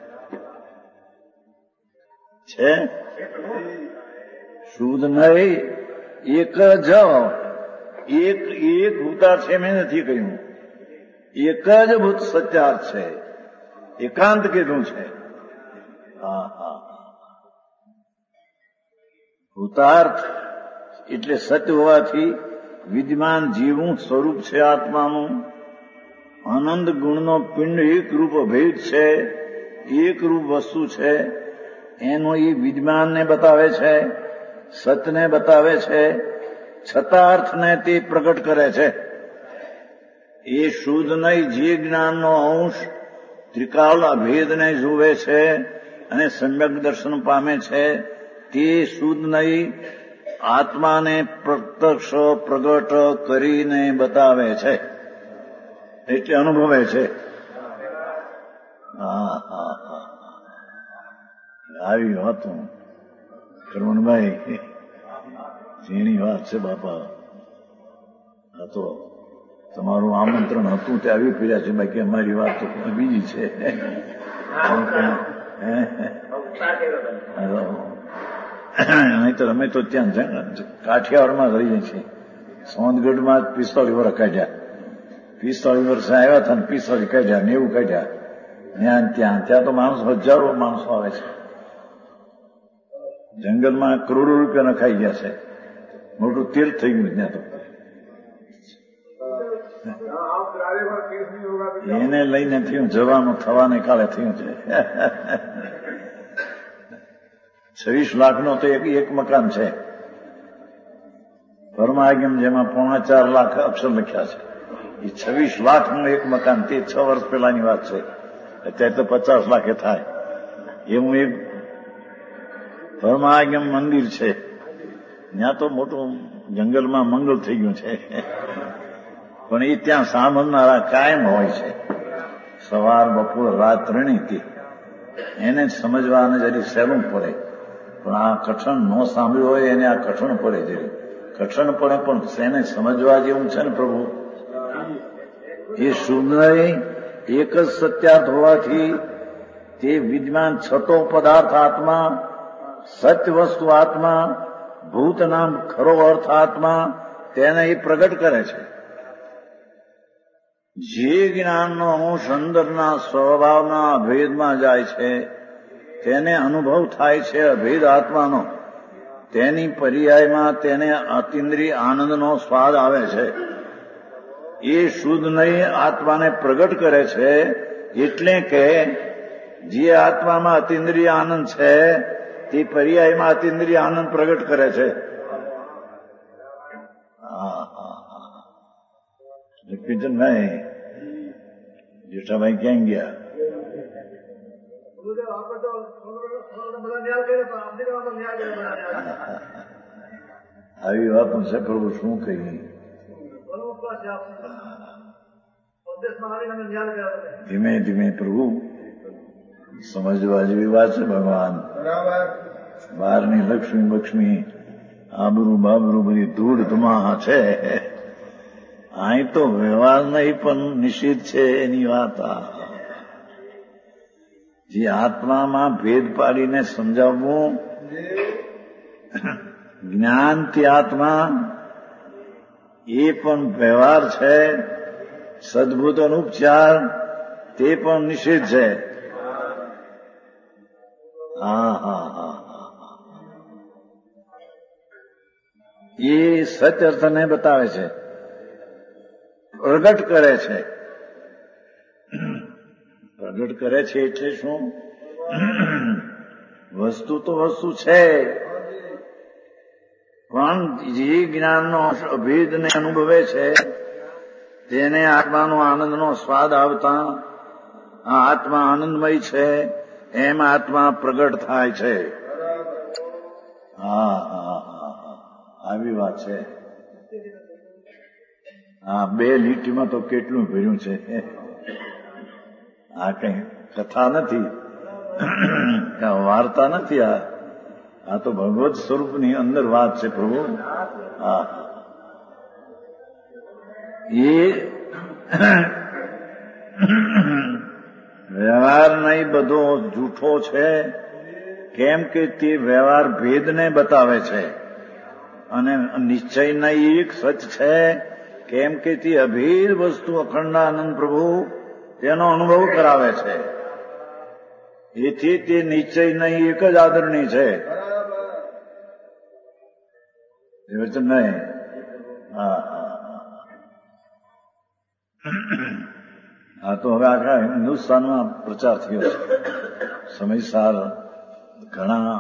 શુદ્ધ નહીં, એક જ એક ભૂતાર છે. મેં નથી કહ્યું, એક જ ભૂત સત્યાર્થ છે, એકાંત કીધું છે. ભૂતાર્થ એટલે સત્ય હોવાથી વિદ્યમાન જીવનું સ્વરૂપ છે આત્માનું. આનંદ ગુણનો પિંડ એક રૂપ ભેદ છે, એક રૂપ વસ્તુ છે. એનો એ વિદ્યમાનને બતાવે છે, સતને બતાવે છે, છતાં અર્થને તે પ્રગટ કરે છે. એ શુદ્ધ નહીં, જે જ્ઞાનનો અંશ ત્રિકાળ અભેદને જુએ છે અને સમ્યક દર્શન પામે છે, તે શુદ્ધ નહીં, આત્માને પ્રત્યક્ષ પ્રગટ કરીને બતાવે છે, એટલે અનુભવે છે. આવી વાતો કરમણભાઈ, જેની વાત છે બાપા. આ તો તમારું આમંત્રણ હતું તે આવી પીડ્યા છે, બાકી અમારી વાત તો બીજી છે. નહીતર અમે તો ત્યાં કાઠિયાવાડમાં રહીએ છીએ. સોનગઢમાં 45 વર્ષ કાઢ્યા, 45 વર્ષ આવ્યા હતા ને 45 કાઢ્યા, 90 કાઢ્યા. ત્યાં તો માણસો, હજારો માણસો આવે છે. જંગલમાં કરોડો રૂપિયા નખાઈ ગયા છે. મોટું તીર્થ થઈ ગયું ત્યાં તો. એને લઈને થયું, જવાનું થવાને કાલે થયું છે. 26 લાખનો તો એક મકાન છે પરમાગમ, જેમાં 4.5 લાખ અક્ષર લખ્યા છે. એ 26 લાખનું એક મકાન, તે 6 વર્ષ પહેલાની વાત છે. અત્યારે તો 50 લાખે થાય એવું એક પરમાગમ મંદિર છે. ત્યાં તો મોટું જંગલમાં મંગલ થઈ ગયું છે. પણ એ ત્યાં સાંભળનારા કાયમ હોય છે, સવાર બપોર રાત ત્રણેયથી. એને સમજવાને જરી સહેલું પડે, પણ આ કઠણ ન સાંભળ્યું હોય એને આ કઠણ પડે. જરી કઠણ પડે, પણ એને સમજવા જેવું છે ને પ્રભુ. એ શુદ્ધ નહીં, એક જ સત્યાર્થ હોવાથી તે વિદ્યમાન છતો પદાર્થ આત્મા, સત્ય વસ્તુ આત્મા, ભૂત નામ ખરો અર્થ આત્મા, તેને એ પ્રગટ કરે છે. જે જ્ઞાનનો અંશ અંદરના સ્વભાવના અભેદમાં જાય છે, તેને અનુભવ થાય છે અભેદ આત્માનો. તેની પર્યાયમાં તેને અતિન્દ્રિય આનંદનો સ્વાદ આવે છે. એ શુદ્ધ નહીં, આત્માને પ્રગટ કરે છે. એટલે કે જે આત્મામાં અતિન્દ્રિય આનંદ છે, તે પર્યાયમાં અતિન્દ્રિય આનંદ પ્રગટ કરે છે. કિશનભાઈ, જેઠાભાઈ ક્યાં ગયા? આવી વાતો છે પ્રભુ, શું કહીએ? ધીમે ધીમે પ્રભુ સમજવા જેવી વાત છે. ભગવાન બહારની લક્ષ્મી બક્ષ્મી આબરૂ બાબરૂ બધી ધૂળ ધુમાહા છે. અહીં તો વ્યવહાર નહીં પણ નિષિદ્ધ છે એની વાત. જે આત્મામાં ભેદ પાડીને સમજાવવું, જ્ઞાનથી આત્મા, એ પણ વ્યવહાર છે. સદભૂત અનુપચાર તે પણ નિષેધ છે. એ સત્ય અર્થને બતાવે છે, પ્રગટ કરે છે. પ્રગટ કરે છે એટલે શું? વસ્તુ તો વસ્તુ છે, પણ જે જ્ઞાનનો અભેદને અનુભવે છે તેને આત્માનો આનંદનો સ્વાદ આવતા આ આત્મા આનંદમય છે એમ આત્મા પ્રગટ થાય છે. હા હા હા હા, આવી વાત છે. આ 2 લીટીમાં તો કેટલું ભર્યું છે. આ કઈ કથા નથી, વાર્તા નથી. આ તો ભગવત સ્વરૂપની અંદર વાત છે પ્રભુ. હા, એ વ્યવહાર નહીં બધો જૂઠો છે, કેમ કે તે વ્યવહાર ભેદને બતાવે છે, અને નિશ્ચય નહીં એક સચ છે, કેમ કે તે અભેદ વસ્તુ અખંડાનંદ પ્રભુ તેનો અનુભવ કરાવે છે. એથી તે નિશ્ચય નહીં એક જ આદરણી છે. એ વચન નહીં. હા હા, તો હવે આખા હિન્દુસ્તાનમાં પ્રચાર થયો છે. સમયસાર ઘણા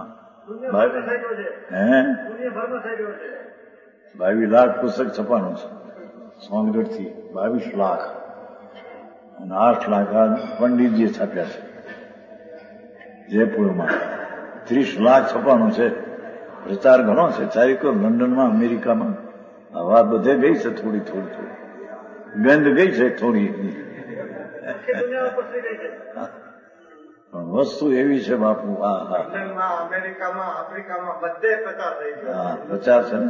22 લાખ પુસ્તક છપાનું છે સોનગઢથી. 22 લાખ અને 8 લાખ આ પંડિતજીએ છાપ્યા છે જયપુરમાં. 30 લાખ છપાનું છે. પ્રચાર ઘણો છે ચારિકો, લંડનમાં, અમેરિકામાં. આ વાત બધે ગઈ છે. થોડી થોડી થોડી ગંધ ગઈ છે થોડી, પણ વસ્તુ એવી છે બાપુ. હા હા, અમેરિકામાં, આફ્રિકામાં બધે પ્રચાર થઈ ગયો. હા, પ્રચાર છે ને,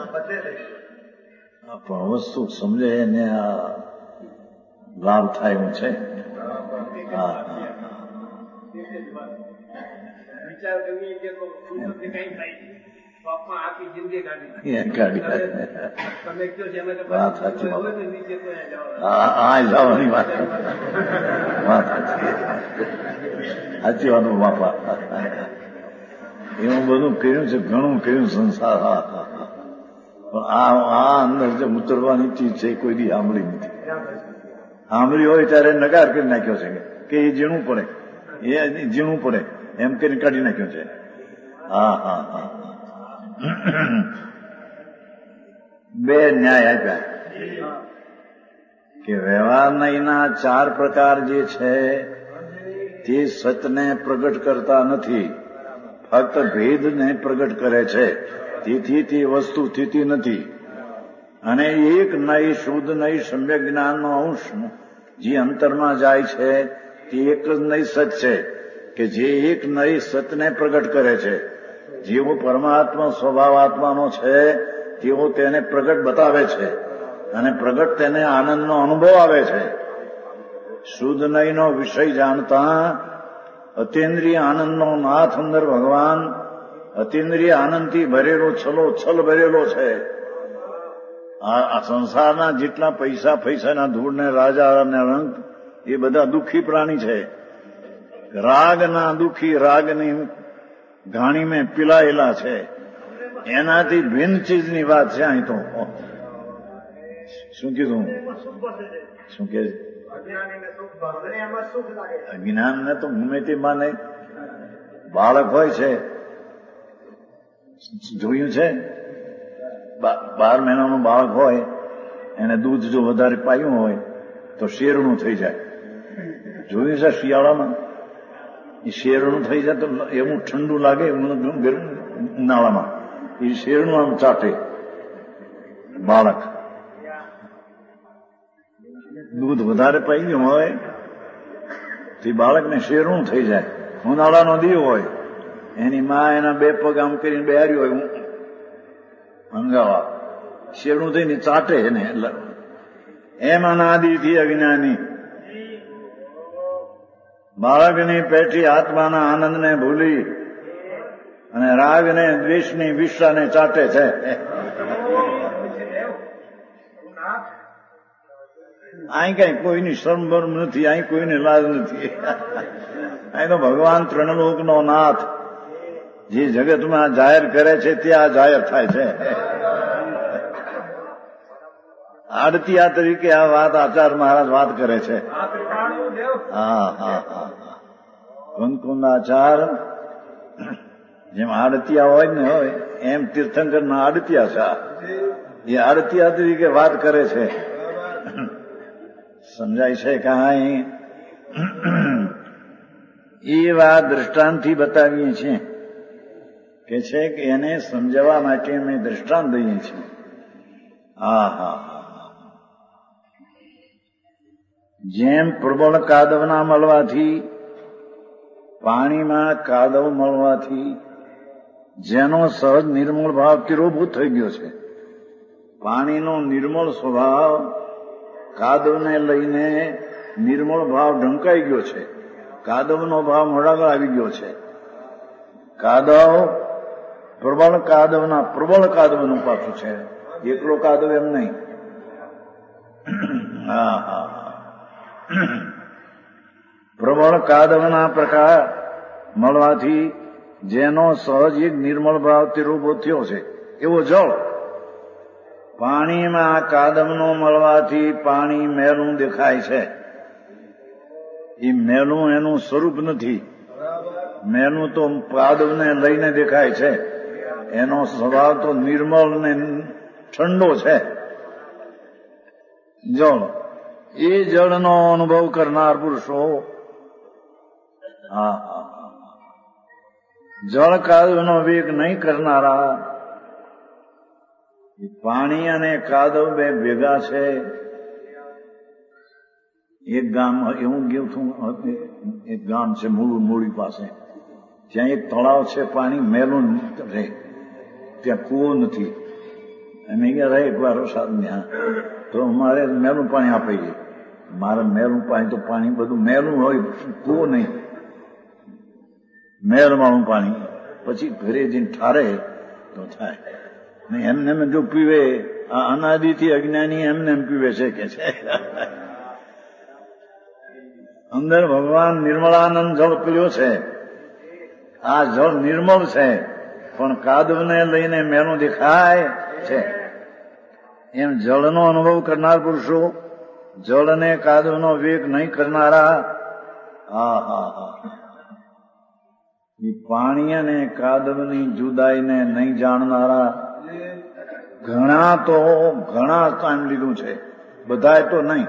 પણ વસ્તુ સમજે એને આ લાભ થાય એવું છે. હા હા, વિચાર કરીએ કે કઈ થાય આખી જિંદગી કાઢી. વાત સાચી. હા, જવાની વાત સાચી વાત બાપા. એવું બધું કર્યું છે, ઘણું કર્યું સંસાર. હા હા હા, પણ આ અંદર જે ઉતરવાની ચીજ છે કોઈ દી સાંભળી નથી. સાંભળી હોય ત્યારે નકાર કરી નાખ્યો છે કે એ ઝીણું પડે, એ ઝીણું પડે એમ કરીને કાઢી નાખ્યો છે. હા હા હા, 2 ન્યાય આપ્યા કે વ્યવહારના 4 પ્રકાર જે છે તે સતને પ્રગટ કરતા નથી, ફક્ત ભેદને પ્રગટ કરે છે. તેથી તે વસ્તુ સ્થિતિ નથી. અને એક નય શુદ્ધ નય સમ્યક જ્ઞાનનો અંશ જે અંતરમાં જાય છે તે એક જ નય સત છે કે જે એક નય સતને પ્રગટ કરે છે. જેવો પરમાત્મા સ્વભાવ આત્માનો છે તેવો તેને પ્રગટ બતાવે છે, અને પ્રગટ તેને આનંદનો અનુભવ આવે છે. શુદ્ધ નયનો વિષય જાણતા અતિન્દ્રિય આનંદનો નાથ અંદર ભગવાન અતિન્દ્રિય આનંદથી ભરેલો છલ ભરેલો છે. આ સંસારના જેટલા પૈસાના ધૂળને રાજા અને રંગ એ બધા દુઃખી પ્રાણી છે. રાગના દુઃખી, રાગની ઘાણી મેં પીલાયેલા છે. એનાથી ભિન્ન ચીજની વાત છે. અહીં તો શું કીધું? શું કે અજ્ઞાનને તો ગમે તે માને. બાળક હોય છે, જોયું છે 12 મહિનાનું બાળક હોય એને દૂધ જો વધારે પાયું હોય તો શેરણું થઈ જાય. જોયું છે શિયાળામાં? એ શેરણું થઈ જાય તો એવું ઠંડુ લાગે ઉનાળામાં. એ શેરણું આમ ચાટે બાળક. દૂધ વધારે પાઈ ગયું હોય તે બાળકને શેરણું થઈ જાય. ઉનાળાનો દીવ હોય, એની માં એના 2 પગ આમ કરીને બેહારી હોય અંગાવા, શેરણું થઈને ચાટે એને. એમ અનાદિથી અજ્ઞાની બાળકની પેઠી આત્માના આનંદને ભૂલી અને રાગને, દ્વેષની વિશ્વાને ચાટે છે. અહીં કઈ કોઈની શરમ બરમ નથી, અહીં કોઈને લાજ નથી. અહીં તો ભગવાન ત્રણલોકનો નાથ જે જગતમાં જાહેર કરે છે ત્યાં જાહેર થાય છે. આડતિયા તરીકે આ વાત આચાર્ય મહારાજ વાત કરે છે. આ ત્રિકાળનું દેવ હા હા હા હા. કુંદકુંદ આચાર્ય જેમ આડતિયા હોય ને હોય એમ તીર્થંકરના આડતિયા છે. એ આડતિયા તરીકે વાત કરે છે. સમજાય છે કાંઈ? એ વાત દ્રષ્ટાંતથી બતાવીએ છીએ કે છે કે એને સમજાવવા માટે અમે દ્રષ્ટાંત દઈએ છીએ. હા હા હા. જેમ પ્રબળ કાદવના મળવાથી, પાણીમાં કાદવ મળવાથી જેનો સહજ નિર્મળ ભાવ તિરોભૂત થઈ ગયો છે, પાણીનો નિર્મળ સ્વભાવ કાદવને લઈને નિર્મળ ભાવ ઢંકાઈ ગયો છે, કાદવનો ભાવ મોડાગળ આવી ગયો છે. કાદવ પ્રબળ કાદવનું પાછું છે, એકલો કાદવ એમ નહીં. હા હા. પ્રબળ કાદવના પ્રકાર મળવાથી જેનો સહજ એક નિર્મળ ભાવ તિરોભો થયો છે એવો જળ. પાણીમાં કાદવનો મળવાથી પાણી મેલું દેખાય છે. એ મેલું એનું સ્વરૂપ નથી. મેલું તો કાદવને લઈને દેખાય છે. એનો સ્વભાવ તો નિર્મળ ને ઠંડો છે. જળ એ જળનો અનુભવ કરનાર પુરુષો, હા હા, જળ કાદવનો વેગ નહીં કરનારા, પાણી અને કાદવ બે ભેગા છે. એક ગામ એવું ગયું છું, એક ગામ છે મૂળી પાસે, ત્યાં એક તળાવ છે, પાણી મેલું રહે, ત્યાં કૂવો નથી. અમે ગયા રહે એક વાર વરસાદ ત્યાં, તો અમારે મેલું પાણી આપીએ. મારે મેલું પાણી તો પાણી બધું મેલું હોય, કૂવો નહીં, મેલવાળું પાણી. પછી ઘરે જઈને ઠારે તો થાય. એમને એમ જો પીવે, આ અનાદિથી અજ્ઞાની એમને એમ પીવે છે કે છે. અંદર ભગવાન નિર્મળાનંદ જળ પીર્યો છે. આ જળ નિર્મળ છે, પણ કાદવને લઈને મેલું દેખાય છે. એમ જળનો અનુભવ કરનાર પુરુષો, જળને કાદવનો વેગ નહીં કરનારા, હા હા હા, પાણી અને કાદવની જુદાઈને નહીં જાણનારા, ઘણા કામ લીધું છે, બધાએ તો નહીં.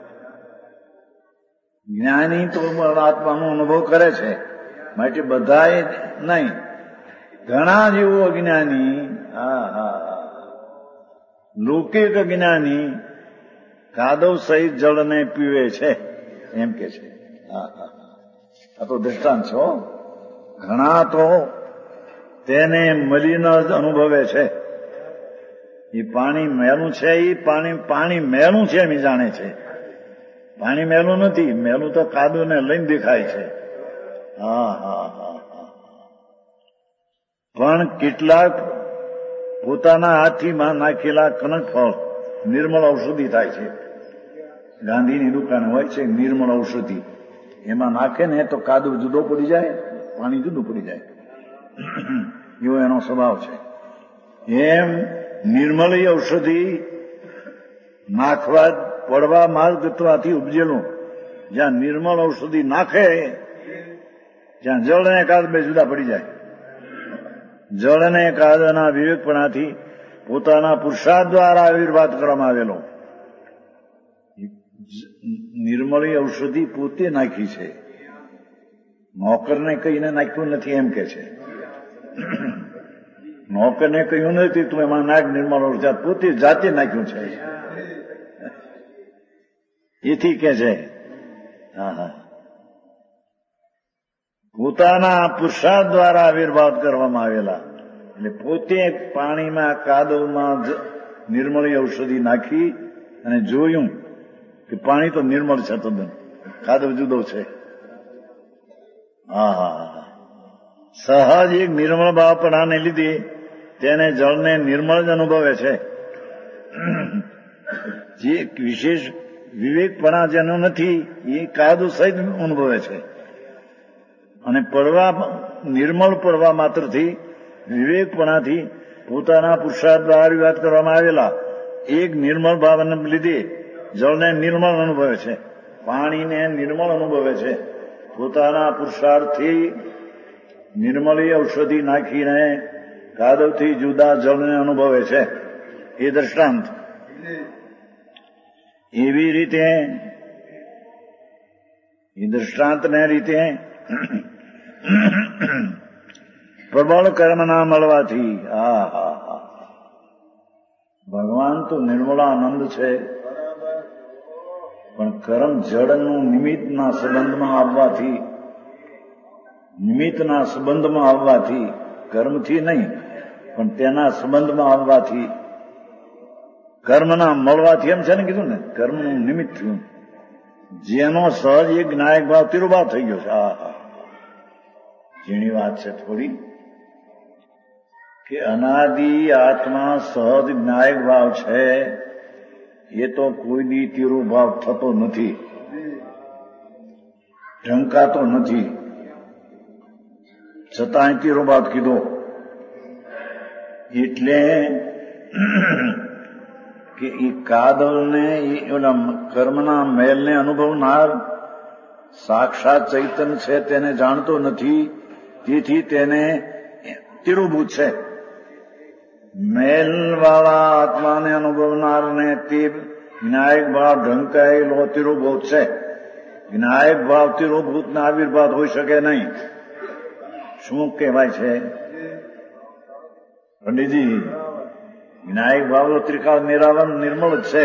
જ્ઞાની તો આત્માનો અનુભવ કરે છે, માટે બધાએ નહીં. ઘણા જેવો અજ્ઞાની, હા હા, લૌકિક અજ્ઞાની કાદવ સહિત જળને પીવે છે એમ કે છે. હા હા, આ તો દ્રષ્ટાંત છો. ઘણા તો તેને મલિન જ અનુભવે છે. એ પાણી મેલું છે, એ પાણી મેલું છે એમ જાણે છે. પાણી મેલું નથી, મેલું તો કાદવને લઈને દેખાય છે. હા હા હા હા. પણ કેટલાક પોતાના હાથીમાં નાખેલા કનકફળ નિર્મળ ઔષધિ થાય છે. ગાંધીની દુકાન હોય છે નિર્મળ ઔષધિ, એમાં નાખે ને તો કાદવ જુદો પડી જાય, પાણી જુદું પડી જાય. એવો એનો સ્વભાવ છે. એમ નિર્મળ ઔષધિ નાખવા પડવા માર્ગ તત્વાથી ઉપજેલું, જ્યાં નિર્મળ ઔષધિ નાખે ત્યાં જળ અને કાદવ બે જુદા પડી જાય. જળ અને કાદવના વિવેકપણાથી પોતાના પુરુષાર્થ દ્વારા આવિર્ભાવ કરવામાં આવેલો. નિર્મળી ઔષધિ પોતે નાખી છે, નોકરને કહીને નાખ્યું નથી એમ કે છે. નોકરને કહ્યું નથી તું એમાં નાખ નિર્મળ ઔષધિ, પોતે જાતે નાખ્યું છે એથી કે છે. હા હા, પોતાના પુરુષાર્થ દ્વારા આવિર્ભાવ કરવામાં આવેલા. એટલે પોતે પાણીમાં કાદવમાં નિર્મળી ઔષધિ નાખી અને જોયું કે પાણી તો નિર્મળ છે, તદ્દન કાદવ જુદો છે. હા હા, સહજ એક નિર્મળ ભાવપણાને લીધે તેને જળને નિર્મળ જ અનુભવે છે. જે વિશેષ વિવેકપણા જેનો નથી એ કાદવ સહિત અનુભવે છે. અને નિર્મળ પડવા માત્રથી વિવેકપણાથી પોતાના પુરુષાર્થ દ્વારા વાત કરવામાં આવેલા એક નિર્મળ ભાવને લીધે જળને નિર્મળ અનુભવે છે, પાણીને નિર્મળ અનુભવે છે. પોતાના પુરુષાર્થથી નિર્મળી ઔષધિ નાખીને કાદવથી જુદા જળને અનુભવે છે. એ દ્રષ્ટાંત. એવી રીતે એ દ્રષ્ટાંતને રીતે પ્રબળ કર્મના મળવાથી ભગવાન તો નિર્મળાનંદ છે, પણ કર્મ જળનું નિમિત્તના સંબંધમાં આવવાથી કર્મથી નહીં પણ તેના સંબંધમાં આવવાથી કર્મના મળવાથી એમ છે ને કીધું ને, કર્મનું નિમિત્ત થયું. જેનો સહજ એક જ્ઞાયક ભાવ તિરુભાવ થઈ ગયો છે. જેની વાત છે થોડી કે અનાદિ આત્મા સહજ જ્ઞાયક ભાવ છે, એ તો કોઈ દી તિરુભાવ થતો નથી, ઢંકાતો નથી. છતાંય તિરુભાવ કીધો એટલે કે એ કાદવને ઓલા કર્મના મેલને અનુભવનાર સાક્ષાત ચૈતન્ય છે, તેને જાણતો નથી, તેથી તેને તિરુભૂત છે. મેલવાળા આત્માને અનુભવનારને તે જ્ઞાયક ભાવ ઢંકાયેલો તિરુભૂત છે. જ્ઞાયક ભાવ તિરુભૂતના આવિર્ભાવ હોઈ શકે નહીં. શું કહેવાય છે પંડિતજી? જ્ઞાયક ભાવ ત્રિકાળ નિરાવરણ નિર્મળ છે,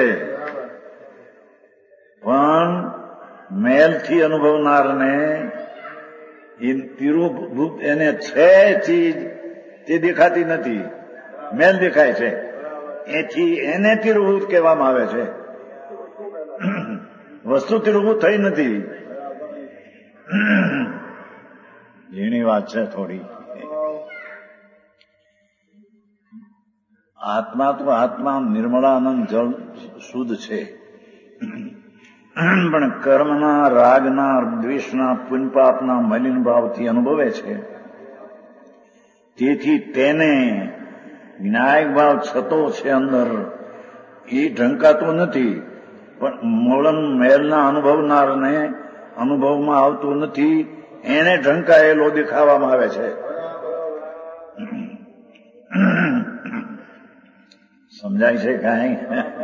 પણ મેલથી અનુભવનારને એ તિરુભૂત એને છે ચીજ તે દેખાતી નથી, મેલ દેખાય છે, એથી એને તિરુભૂત કહેવામાં આવે છે. વસ્તુ તિરુભૂત થઈ નથી. જેની વાત છે થોડી. આત્મા તો આત્મા નિર્મળાનંદ જળ શુદ્ધ છે, પણ કર્મના, રાગના, દ્વેષના, પુણ્યપાપના મલિન ભાવથી અનુભવે છે. તેથી તેને જ્ઞાયક ભાવ છતો છે અંદર, એ ઢંકાતો નથી. પણ મળન મેલના અનુભવનારને અનુભવમાં આવતું નથી, એને ઢંકાયેલો દેખાવામાં આવે છે. સમજાય છે કાંઈ?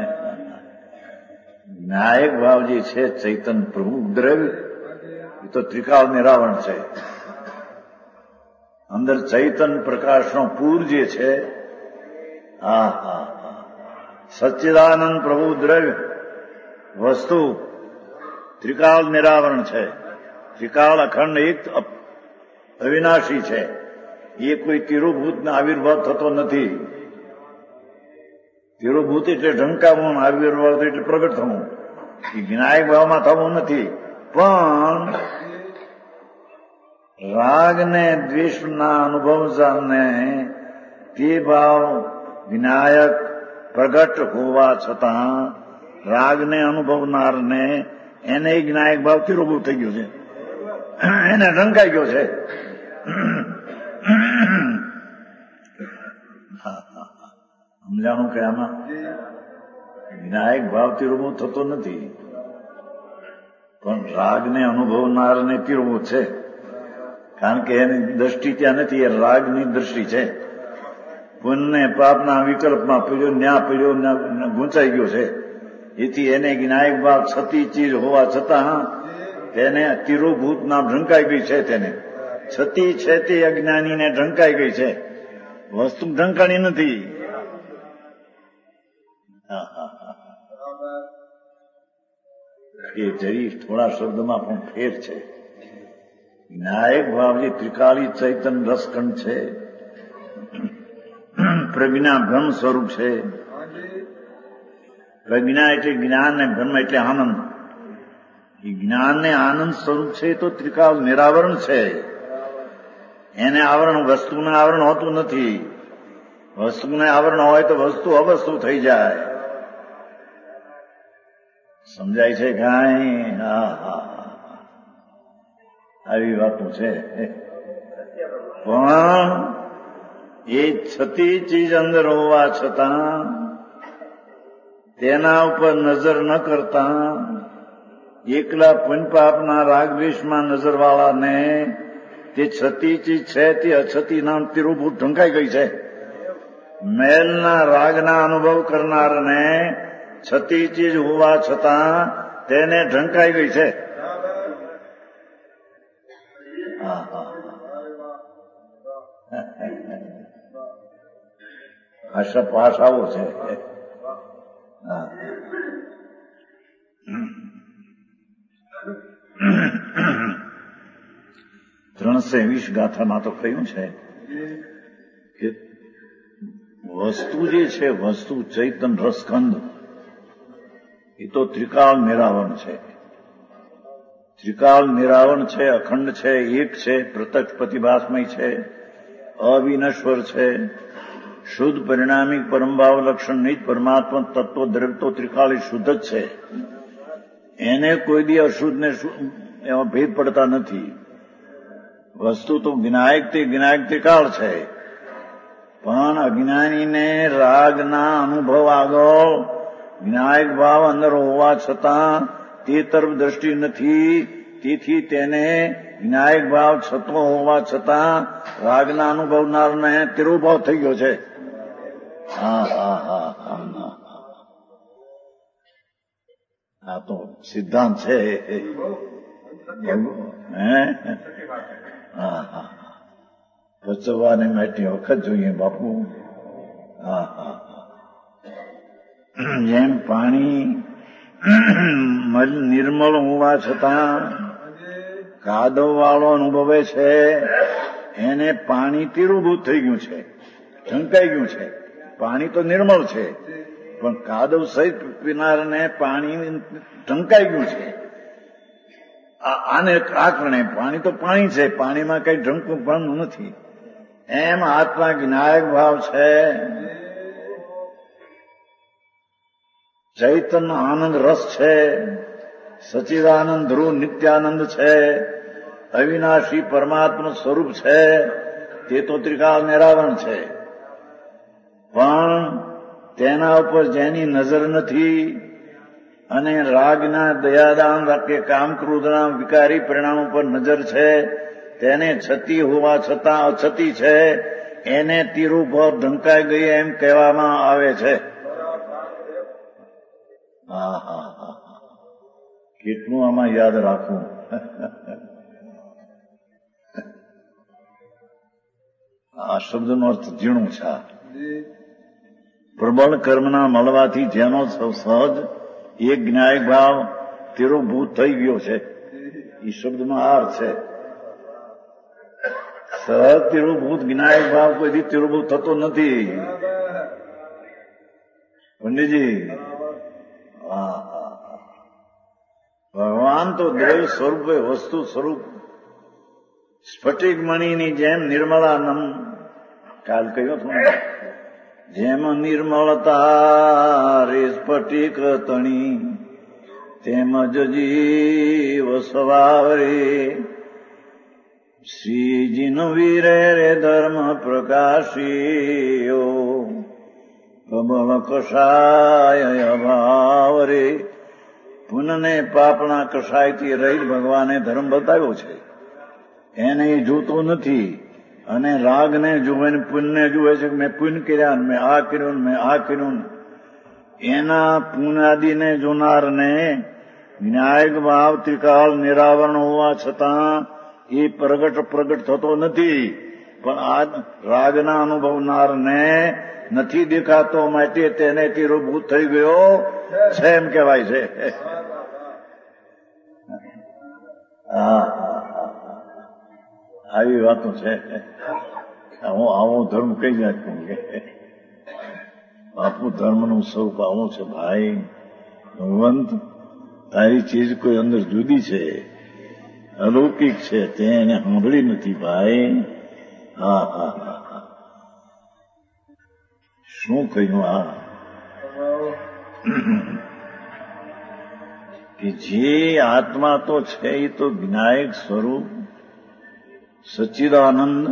જ્ઞાયક ભાવ જે છે ચૈતન પ્રભુ દ્રવ્ય, એ તો ત્રિકાળ નિરાવરણ છે. અંદર ચૈતન પ્રકાશનો પૂર જે છે, સચ્ચિદાનંદ પ્રભુ દ્રવ્ય વસ્તુ ત્રિકાળ નિરાવરણ છે. ત્રિકાળ અખંડ એક અવિનાશી છે. એ કોઈ તિરુભૂતના આવિર્ભાવ થતો નથી. તિરુભૂત એટલે ઢંકાવું, આવિર્ભાવ એટલે પ્રગટ થવું. એ જ્ઞાયક ભાવમાં થવું નથી. પણ રાગ ને દ્વેષના અનુભવને તે ભાવ વિનાયક પ્રગટ હોવા છતાં રાગને અનુભવનારને એને જ્ઞાયક ભાવ તિરુભૂત થઈ ગયો છે, એને ઢંકાઈ ગયો છે. સમજાણું કે આમાં વિનાયક ભાવ તિરુભૂત થતો નથી, પણ રાગને અનુભવનારને તિરુભૂત છે. કારણ કે એની દ્રષ્ટિ ત્યાં નથી, એ રાગની દ્રષ્ટિ છે. પુણ્ય પાપના વિકલ્પમાં પીડ્યો, ન્યા પીડ્યો, ગૂંચાઈ ગયો છે. એથી એને જ્ઞાયક ભાવ છતી ચીજ હોવા છતાં તેને તિરુભૂત નામ ઢંકાઈ ગઈ છે. તેને છતી છે તે અજ્ઞાનીને ઢંકાઈ ગઈ છે, વસ્તુ ઢંકાણી નથી. એ જરી થોડા શબ્દમાં પણ ફેર છે. જ્ઞાયક ભાવ જે ત્રિકાળી ચૈતન રસખંડ છે, પ્રજ્ઞા બ્રહ્મ સ્વરૂપ છે. પ્રજ્ઞા એટલે જ્ઞાન ને બ્રહ્મ એટલે આનંદ. એ જ્ઞાન ને આનંદ સ્વરૂપ છે, તો ત્રિકાળ નિરાવરણ છે. એને આવરણ, વસ્તુને આવરણ હોતું નથી. વસ્તુને આવરણ હોય તો વસ્તુ અવસ્તુ થઈ જાય. સમજાય છે કાંઈ? આવી વાતો છે. પણ એ છતી ચીજ અંદર હોવા છતાં તેના ઉપર નજર ન કરતા એકલા પુણ્યપાપના રાગદ્વેષમાં નજરવાળાને તે છતી ચીજ છે તે અછતી નામ તિરુભૂત ઢંકાઈ ગઈ છે. મેલના રાગના અનુભવ કરનારને છતી ચીજ હોવા છતાં તેને ઢંકાઈ ગઈ છે. આશા પાસ આવો છે. ત્રણસે 20 ગાથામાં તો કહ્યું છે કે વસ્તુ જે છે વસ્તુ ચૈતન રસખંડ એ તો ત્રિકાળ નિરાવરણ છે. ત્રિકાળ નિરાવરણ છે, અખંડ છે, એક છે, પ્રત્યક્ષ પ્રતિભાસમય છે, અવિનશ્વર છે, શુદ્ધ પરિણામિક પરમભાવ લક્ષણ નિજ પરમાત્મા તત્વ દ્રવ્ય તો ત્રિકાળી શુદ્ધ જ છે. એને કોઈ દી અશુદ્ધ ને એમાં ભેદ પડતા નથી. વસ્તુ તો વિનાયક ત્રિકાળ છે, પણ અજ્ઞાનીને રાગના અનુભવ આગળ વિનાયક ભાવ અંદર હોવા છતાં તે તરફ દ્રષ્ટિ નથી. તેથી તેને વિનાયક ભાવ છતો હોવા છતાં રાગના અનુભવનારને તિરુભાવ થઈ ગયો છે. આ તો સિદ્ધાંત છે. પચવાને માટે વખત જોઈએ બાપુ. જેમ પાણી નિર્મળ હોવા છતાં કાદવ વાળો અનુભવે છે, એને પાણી તિરુભૂત થઈ ગયું છે, ઢંકાઈ ગયું છે. પાણી તો નિર્મળ છે, પણ કાદવ સહિત પીનારને પાણી ઢંકાઈ ગયું છે. આને કારણે પાણી તો પાણી છે, પાણીમાં કઈ ઢંકવું પણ નથી. એમ આત્મા વિનાયક ભાવ છે, ચૈતન્ય આનંદ રસ છે, સચિદાનંદ ધ્રુવ નિત્યાનંદ છે, અવિનાશી પરમાત્મા સ્વરૂપ છે. તે તો ત્રિકાળ નિરાવરણ છે, પણ તેના ઉપર જેની નજર નથી અને રાગના દયાદાન કે કામ ક્રોધના વિકારી પરિણામો પર નજર છે, તેને છતી હોવા છતાં અછતી છે, એને તિરુભાવ ઢંકાઈ ગઈ એમ કહેવામાં આવે છે. કેટલું આમાં યાદ રાખવું. આ શબ્દનો અર્થ ઝીણું છે. પ્રબળ કર્મના મળવાથી જેનો સહજ એક જ્ઞાયક ભાવ તિરુભૂત થઈ ગયો છે, એ શબ્દનો અર્થ છે. સહજ તિરુભૂત જ્ઞાયક ભાવ કોઈથી તિરુભૂત થતો નથી પંડિતજી. ભગવાન તો દ્રવ્ય સ્વરૂપે વસ્તુ સ્વરૂપ સ્ફટિક મણીની જેમ નિર્મળાનંદ કાલ કહ્યું હતું, જેમ નિર્મળતા રે સ્ફટિક તણી તેમજ જીવ સ્વભાવ રે શ્રીજીન વીરે રે ધર્મ પ્રકાશીયો પ્રબળ કષાય અભાવ રે. પુનને પાપના કષાયથી રહિત ભગવાને ધર્મ બતાવ્યો છે, એને જોતો નથી. અને રાગને જુએ ને પુણ્યને જુએ છે કે મેં પુણ્ય કર્યા, મેં આ કર્યું, મેં આ કર્યું. એના પુણ્યાદિને જોનારને વિનાયક ભાવ ત્રિકાળ નિરાવરણ હોવા છતાં એ પ્રગટ થતો નથી. પણ આ રાગના અનુભવનારને નથી દેખાતો, માટે તેને તિરુભૂત થઈ ગયો છે એમ કહેવાય છે. આવી વાતો છે. હું આવો ધર્મ કઈ જાત કે બાપુ ધર્મનું સ્વરૂપ આવું છે ભાઈ. ભગવંત તારી ચીજ કોઈ અંદર જુદી છે, અલૌકિક છે, તે એને સાંભળી નથી ભાઈ. શું કહ્યું આ કે જે આત્મા તો છે એ તો વિનાયક સ્વરૂપ સચ્ચિદાનંદ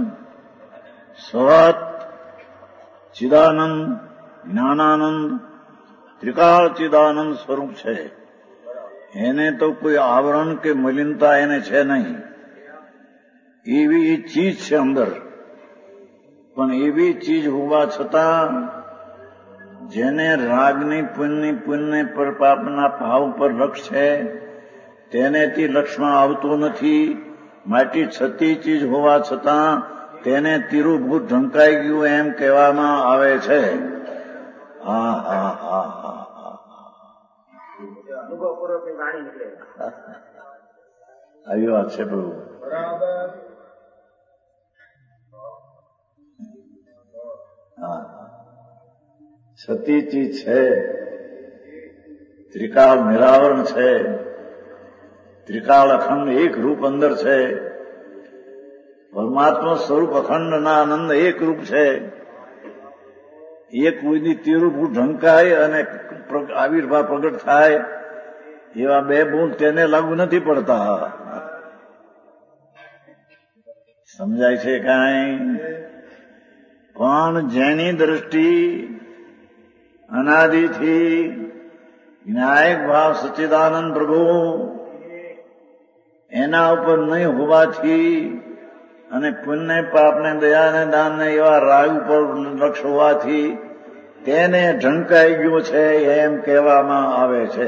સત ચિદાનંદ જ્ઞાનાનંદ ત્રિકાળ ચિદાનંદ સ્વરૂપ છે. એને તો કોઈ આવરણ કે મલિનતા એને છે નહીં. એવી ચીજ છે અંદર. પણ એવી ચીજ હોવા છતાં જેને રાગની પુણ્ય પર પાપના ભાવ પર લક્ષ છે તેનેથી લક્ષમાં આવતું નથી. માટે છતી ચીજ હોવા છતાં તેને તીરુભૂત ઢંકાઈ ગયું એમ કહેવામાં આવે છે. હા હા હા હા હા અનુભવપૂર્વકની વાણી નીકળે. આવી વાત છે પ્રભુ. બરાબર. હા છતી ચીજ છે. ત્રિકાળ નિરાવરણ છે. ત્રિકાળ અખંડ એક રૂપ અંદર છે. પરમાત્મા સ્વરૂપ અખંડના આનંદ એક રૂપ છે. એક કોઈની તીરુભૂત ઢંકાય અને આવિર્ભાવ પ્રગટ થાય એવા બે ગુણ તેને લાગુ નથી પડતા. સમજાય છે કાંઈ? પણ જેની દ્રષ્ટિ અનાદિથી વિનાયક ભાવ સચ્ચિદાનંદ પ્રભુ એના ઉપર નહીં હોવાથી અને પુણ્ય પાપને દયાને દાનને એવા રાગ ઉપર લક્ષ હોવાથી તેને ઢંકાઈ ગયો છે એમ કહેવામાં આવે છે.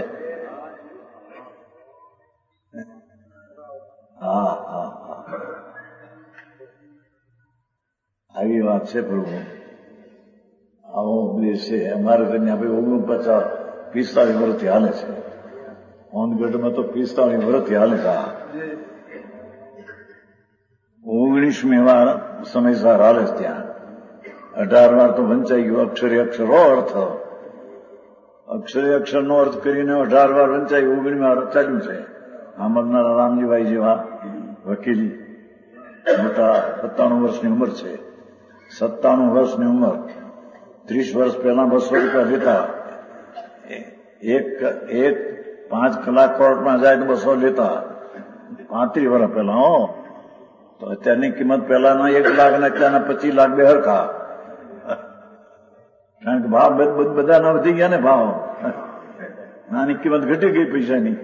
હા હા હા આવી વાત છે પ્રભુ. આવો ઉપદેશ છે. અમારે કન્યા ભાઈ 45 વર્ષથી હાલે છે. હોનગઢમાં તો 45 વર્ષથી હાલે છે. 19મી વાર સમયસર હાલે છે. ત્યાં 18 વાર તો વંચાઈ ગયું. અક્ષરે અક્ષરો અર્થ, અક્ષરે અક્ષરનો અર્થ કરીને 18 વાર વંચાયું. 19મી વાર ચાલ્યું છે. આમરનારા રામજીભાઈ જેવા વકીલ મોટા 97 વર્ષની ઉંમર છે. 97 વર્ષની ઉંમર. 30 વર્ષ પહેલા 200 રૂપિયા લેતા. એક 5 કલાક કોર્ટમાં જાય તો 200 લેતા. 35 વર્ષ પહેલા. તો અત્યારની કિંમત પહેલાના 1 લાખ અને અત્યારના 25 લાખ બે હરખા. કારણ કે ભાવ બધાના વધી ગયા ને ભાવ. આની કિંમત ઘટી ગઈ પૈસાની.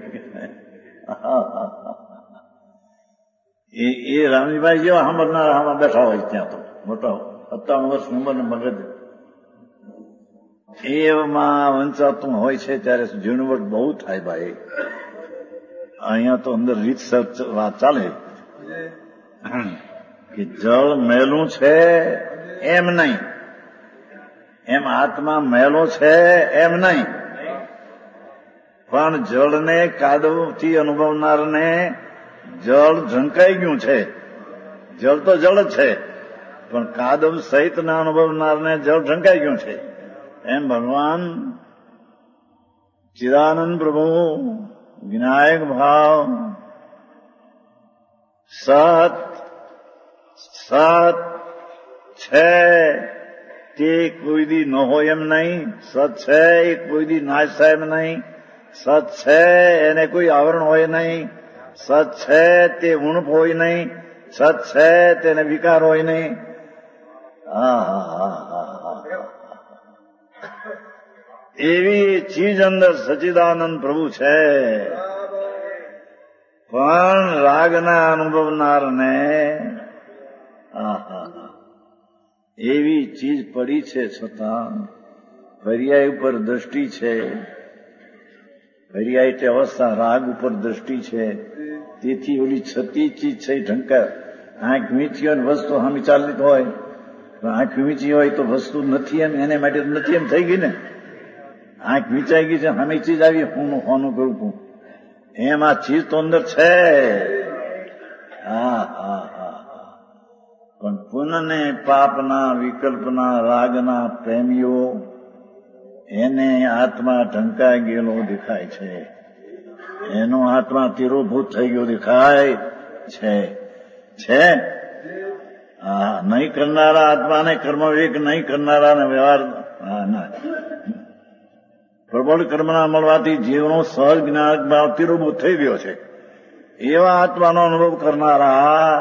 એ રામજીભાઈ જેવા આમાં બેઠા હોય ત્યાં તો મોટા 57 વર્ષની ઉંમરને મગજ એમાં વંચાતું હોય છે ત્યારે ઝીણવટ બહુ થાય ભાઈ. અહીંયા તો અંદર રીતસર વાત ચાલે કે જળ મેલું છે એમ નહીં, એમ આત્મા મેલો છે એમ નહીં. પણ જળને કાદવથી અનુભવનારને જળ ઝંકાઈ ગયું છે. જળ તો જળ જ છે, પણ કાદવ સહિતના અનુભવનારને જળ ઝંકાઈ ગયું છે. એમ ભગવાન ચિદાનંદ પ્રભુ વિનાયક ભાવ સત છે તે કોઈ દી ન હોય એમ નહીં. સત છે એ કોઈ દી નાશ થાય એમ નહીં. સત છે એને કોઈ આવરણ હોય નહીં. સત છે તે ઉણપ હોય નહીં. સત છે તેને વિકાર હોય નહીં. એવી ચીજ અંદર સચ્ચિદાનંદ પ્રભુ છે. પણ રાગના અનુભવનારને એવી ચીજ પડી છે છતાં પર્યાય ઉપર દ્રષ્ટિ છે. પર્યાય એટલે અવસ્થા, રાગ ઉપર દ્રષ્ટિ છે. તેથી ઓલી છતી ચીજ છે એ ઢંકા. આંખ મીચી હોય વસ્તુ હામી ચાલતી હોય, આંખ મીચી હોય તો વસ્તુ નથી એમ, એને માટે નથી એમ થઈ ગઈ ને. આંખ મીચાઈ ગઈ છે, હામી ચીજ આવી, હું કરું એમ આ ચીજ તો અંદર છે. પણ પુનઃને પાપના વિકલ્પના રાગના પ્રેમીઓ એને આત્મા ઢંકાઈ ગયેલો દેખાય છે. એનો આત્મા તિરોભૂત થઈ ગયો દેખાય છે. નહીં કરનારા આત્માને કર્મવિવેક નહીં કરનારાને વ્યવહાર પ્રબળ કર્મના મળવાથી જીવનો સહજ જ્ઞાન ભાવ તિરોભૂત થઈ ગયો છે. એવા આત્માનો અનુભવ કરનારા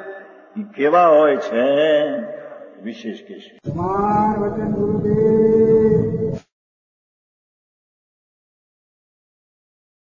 કેવા હોય છે વિશેષ કહેશે. વચન ગુરુદેવ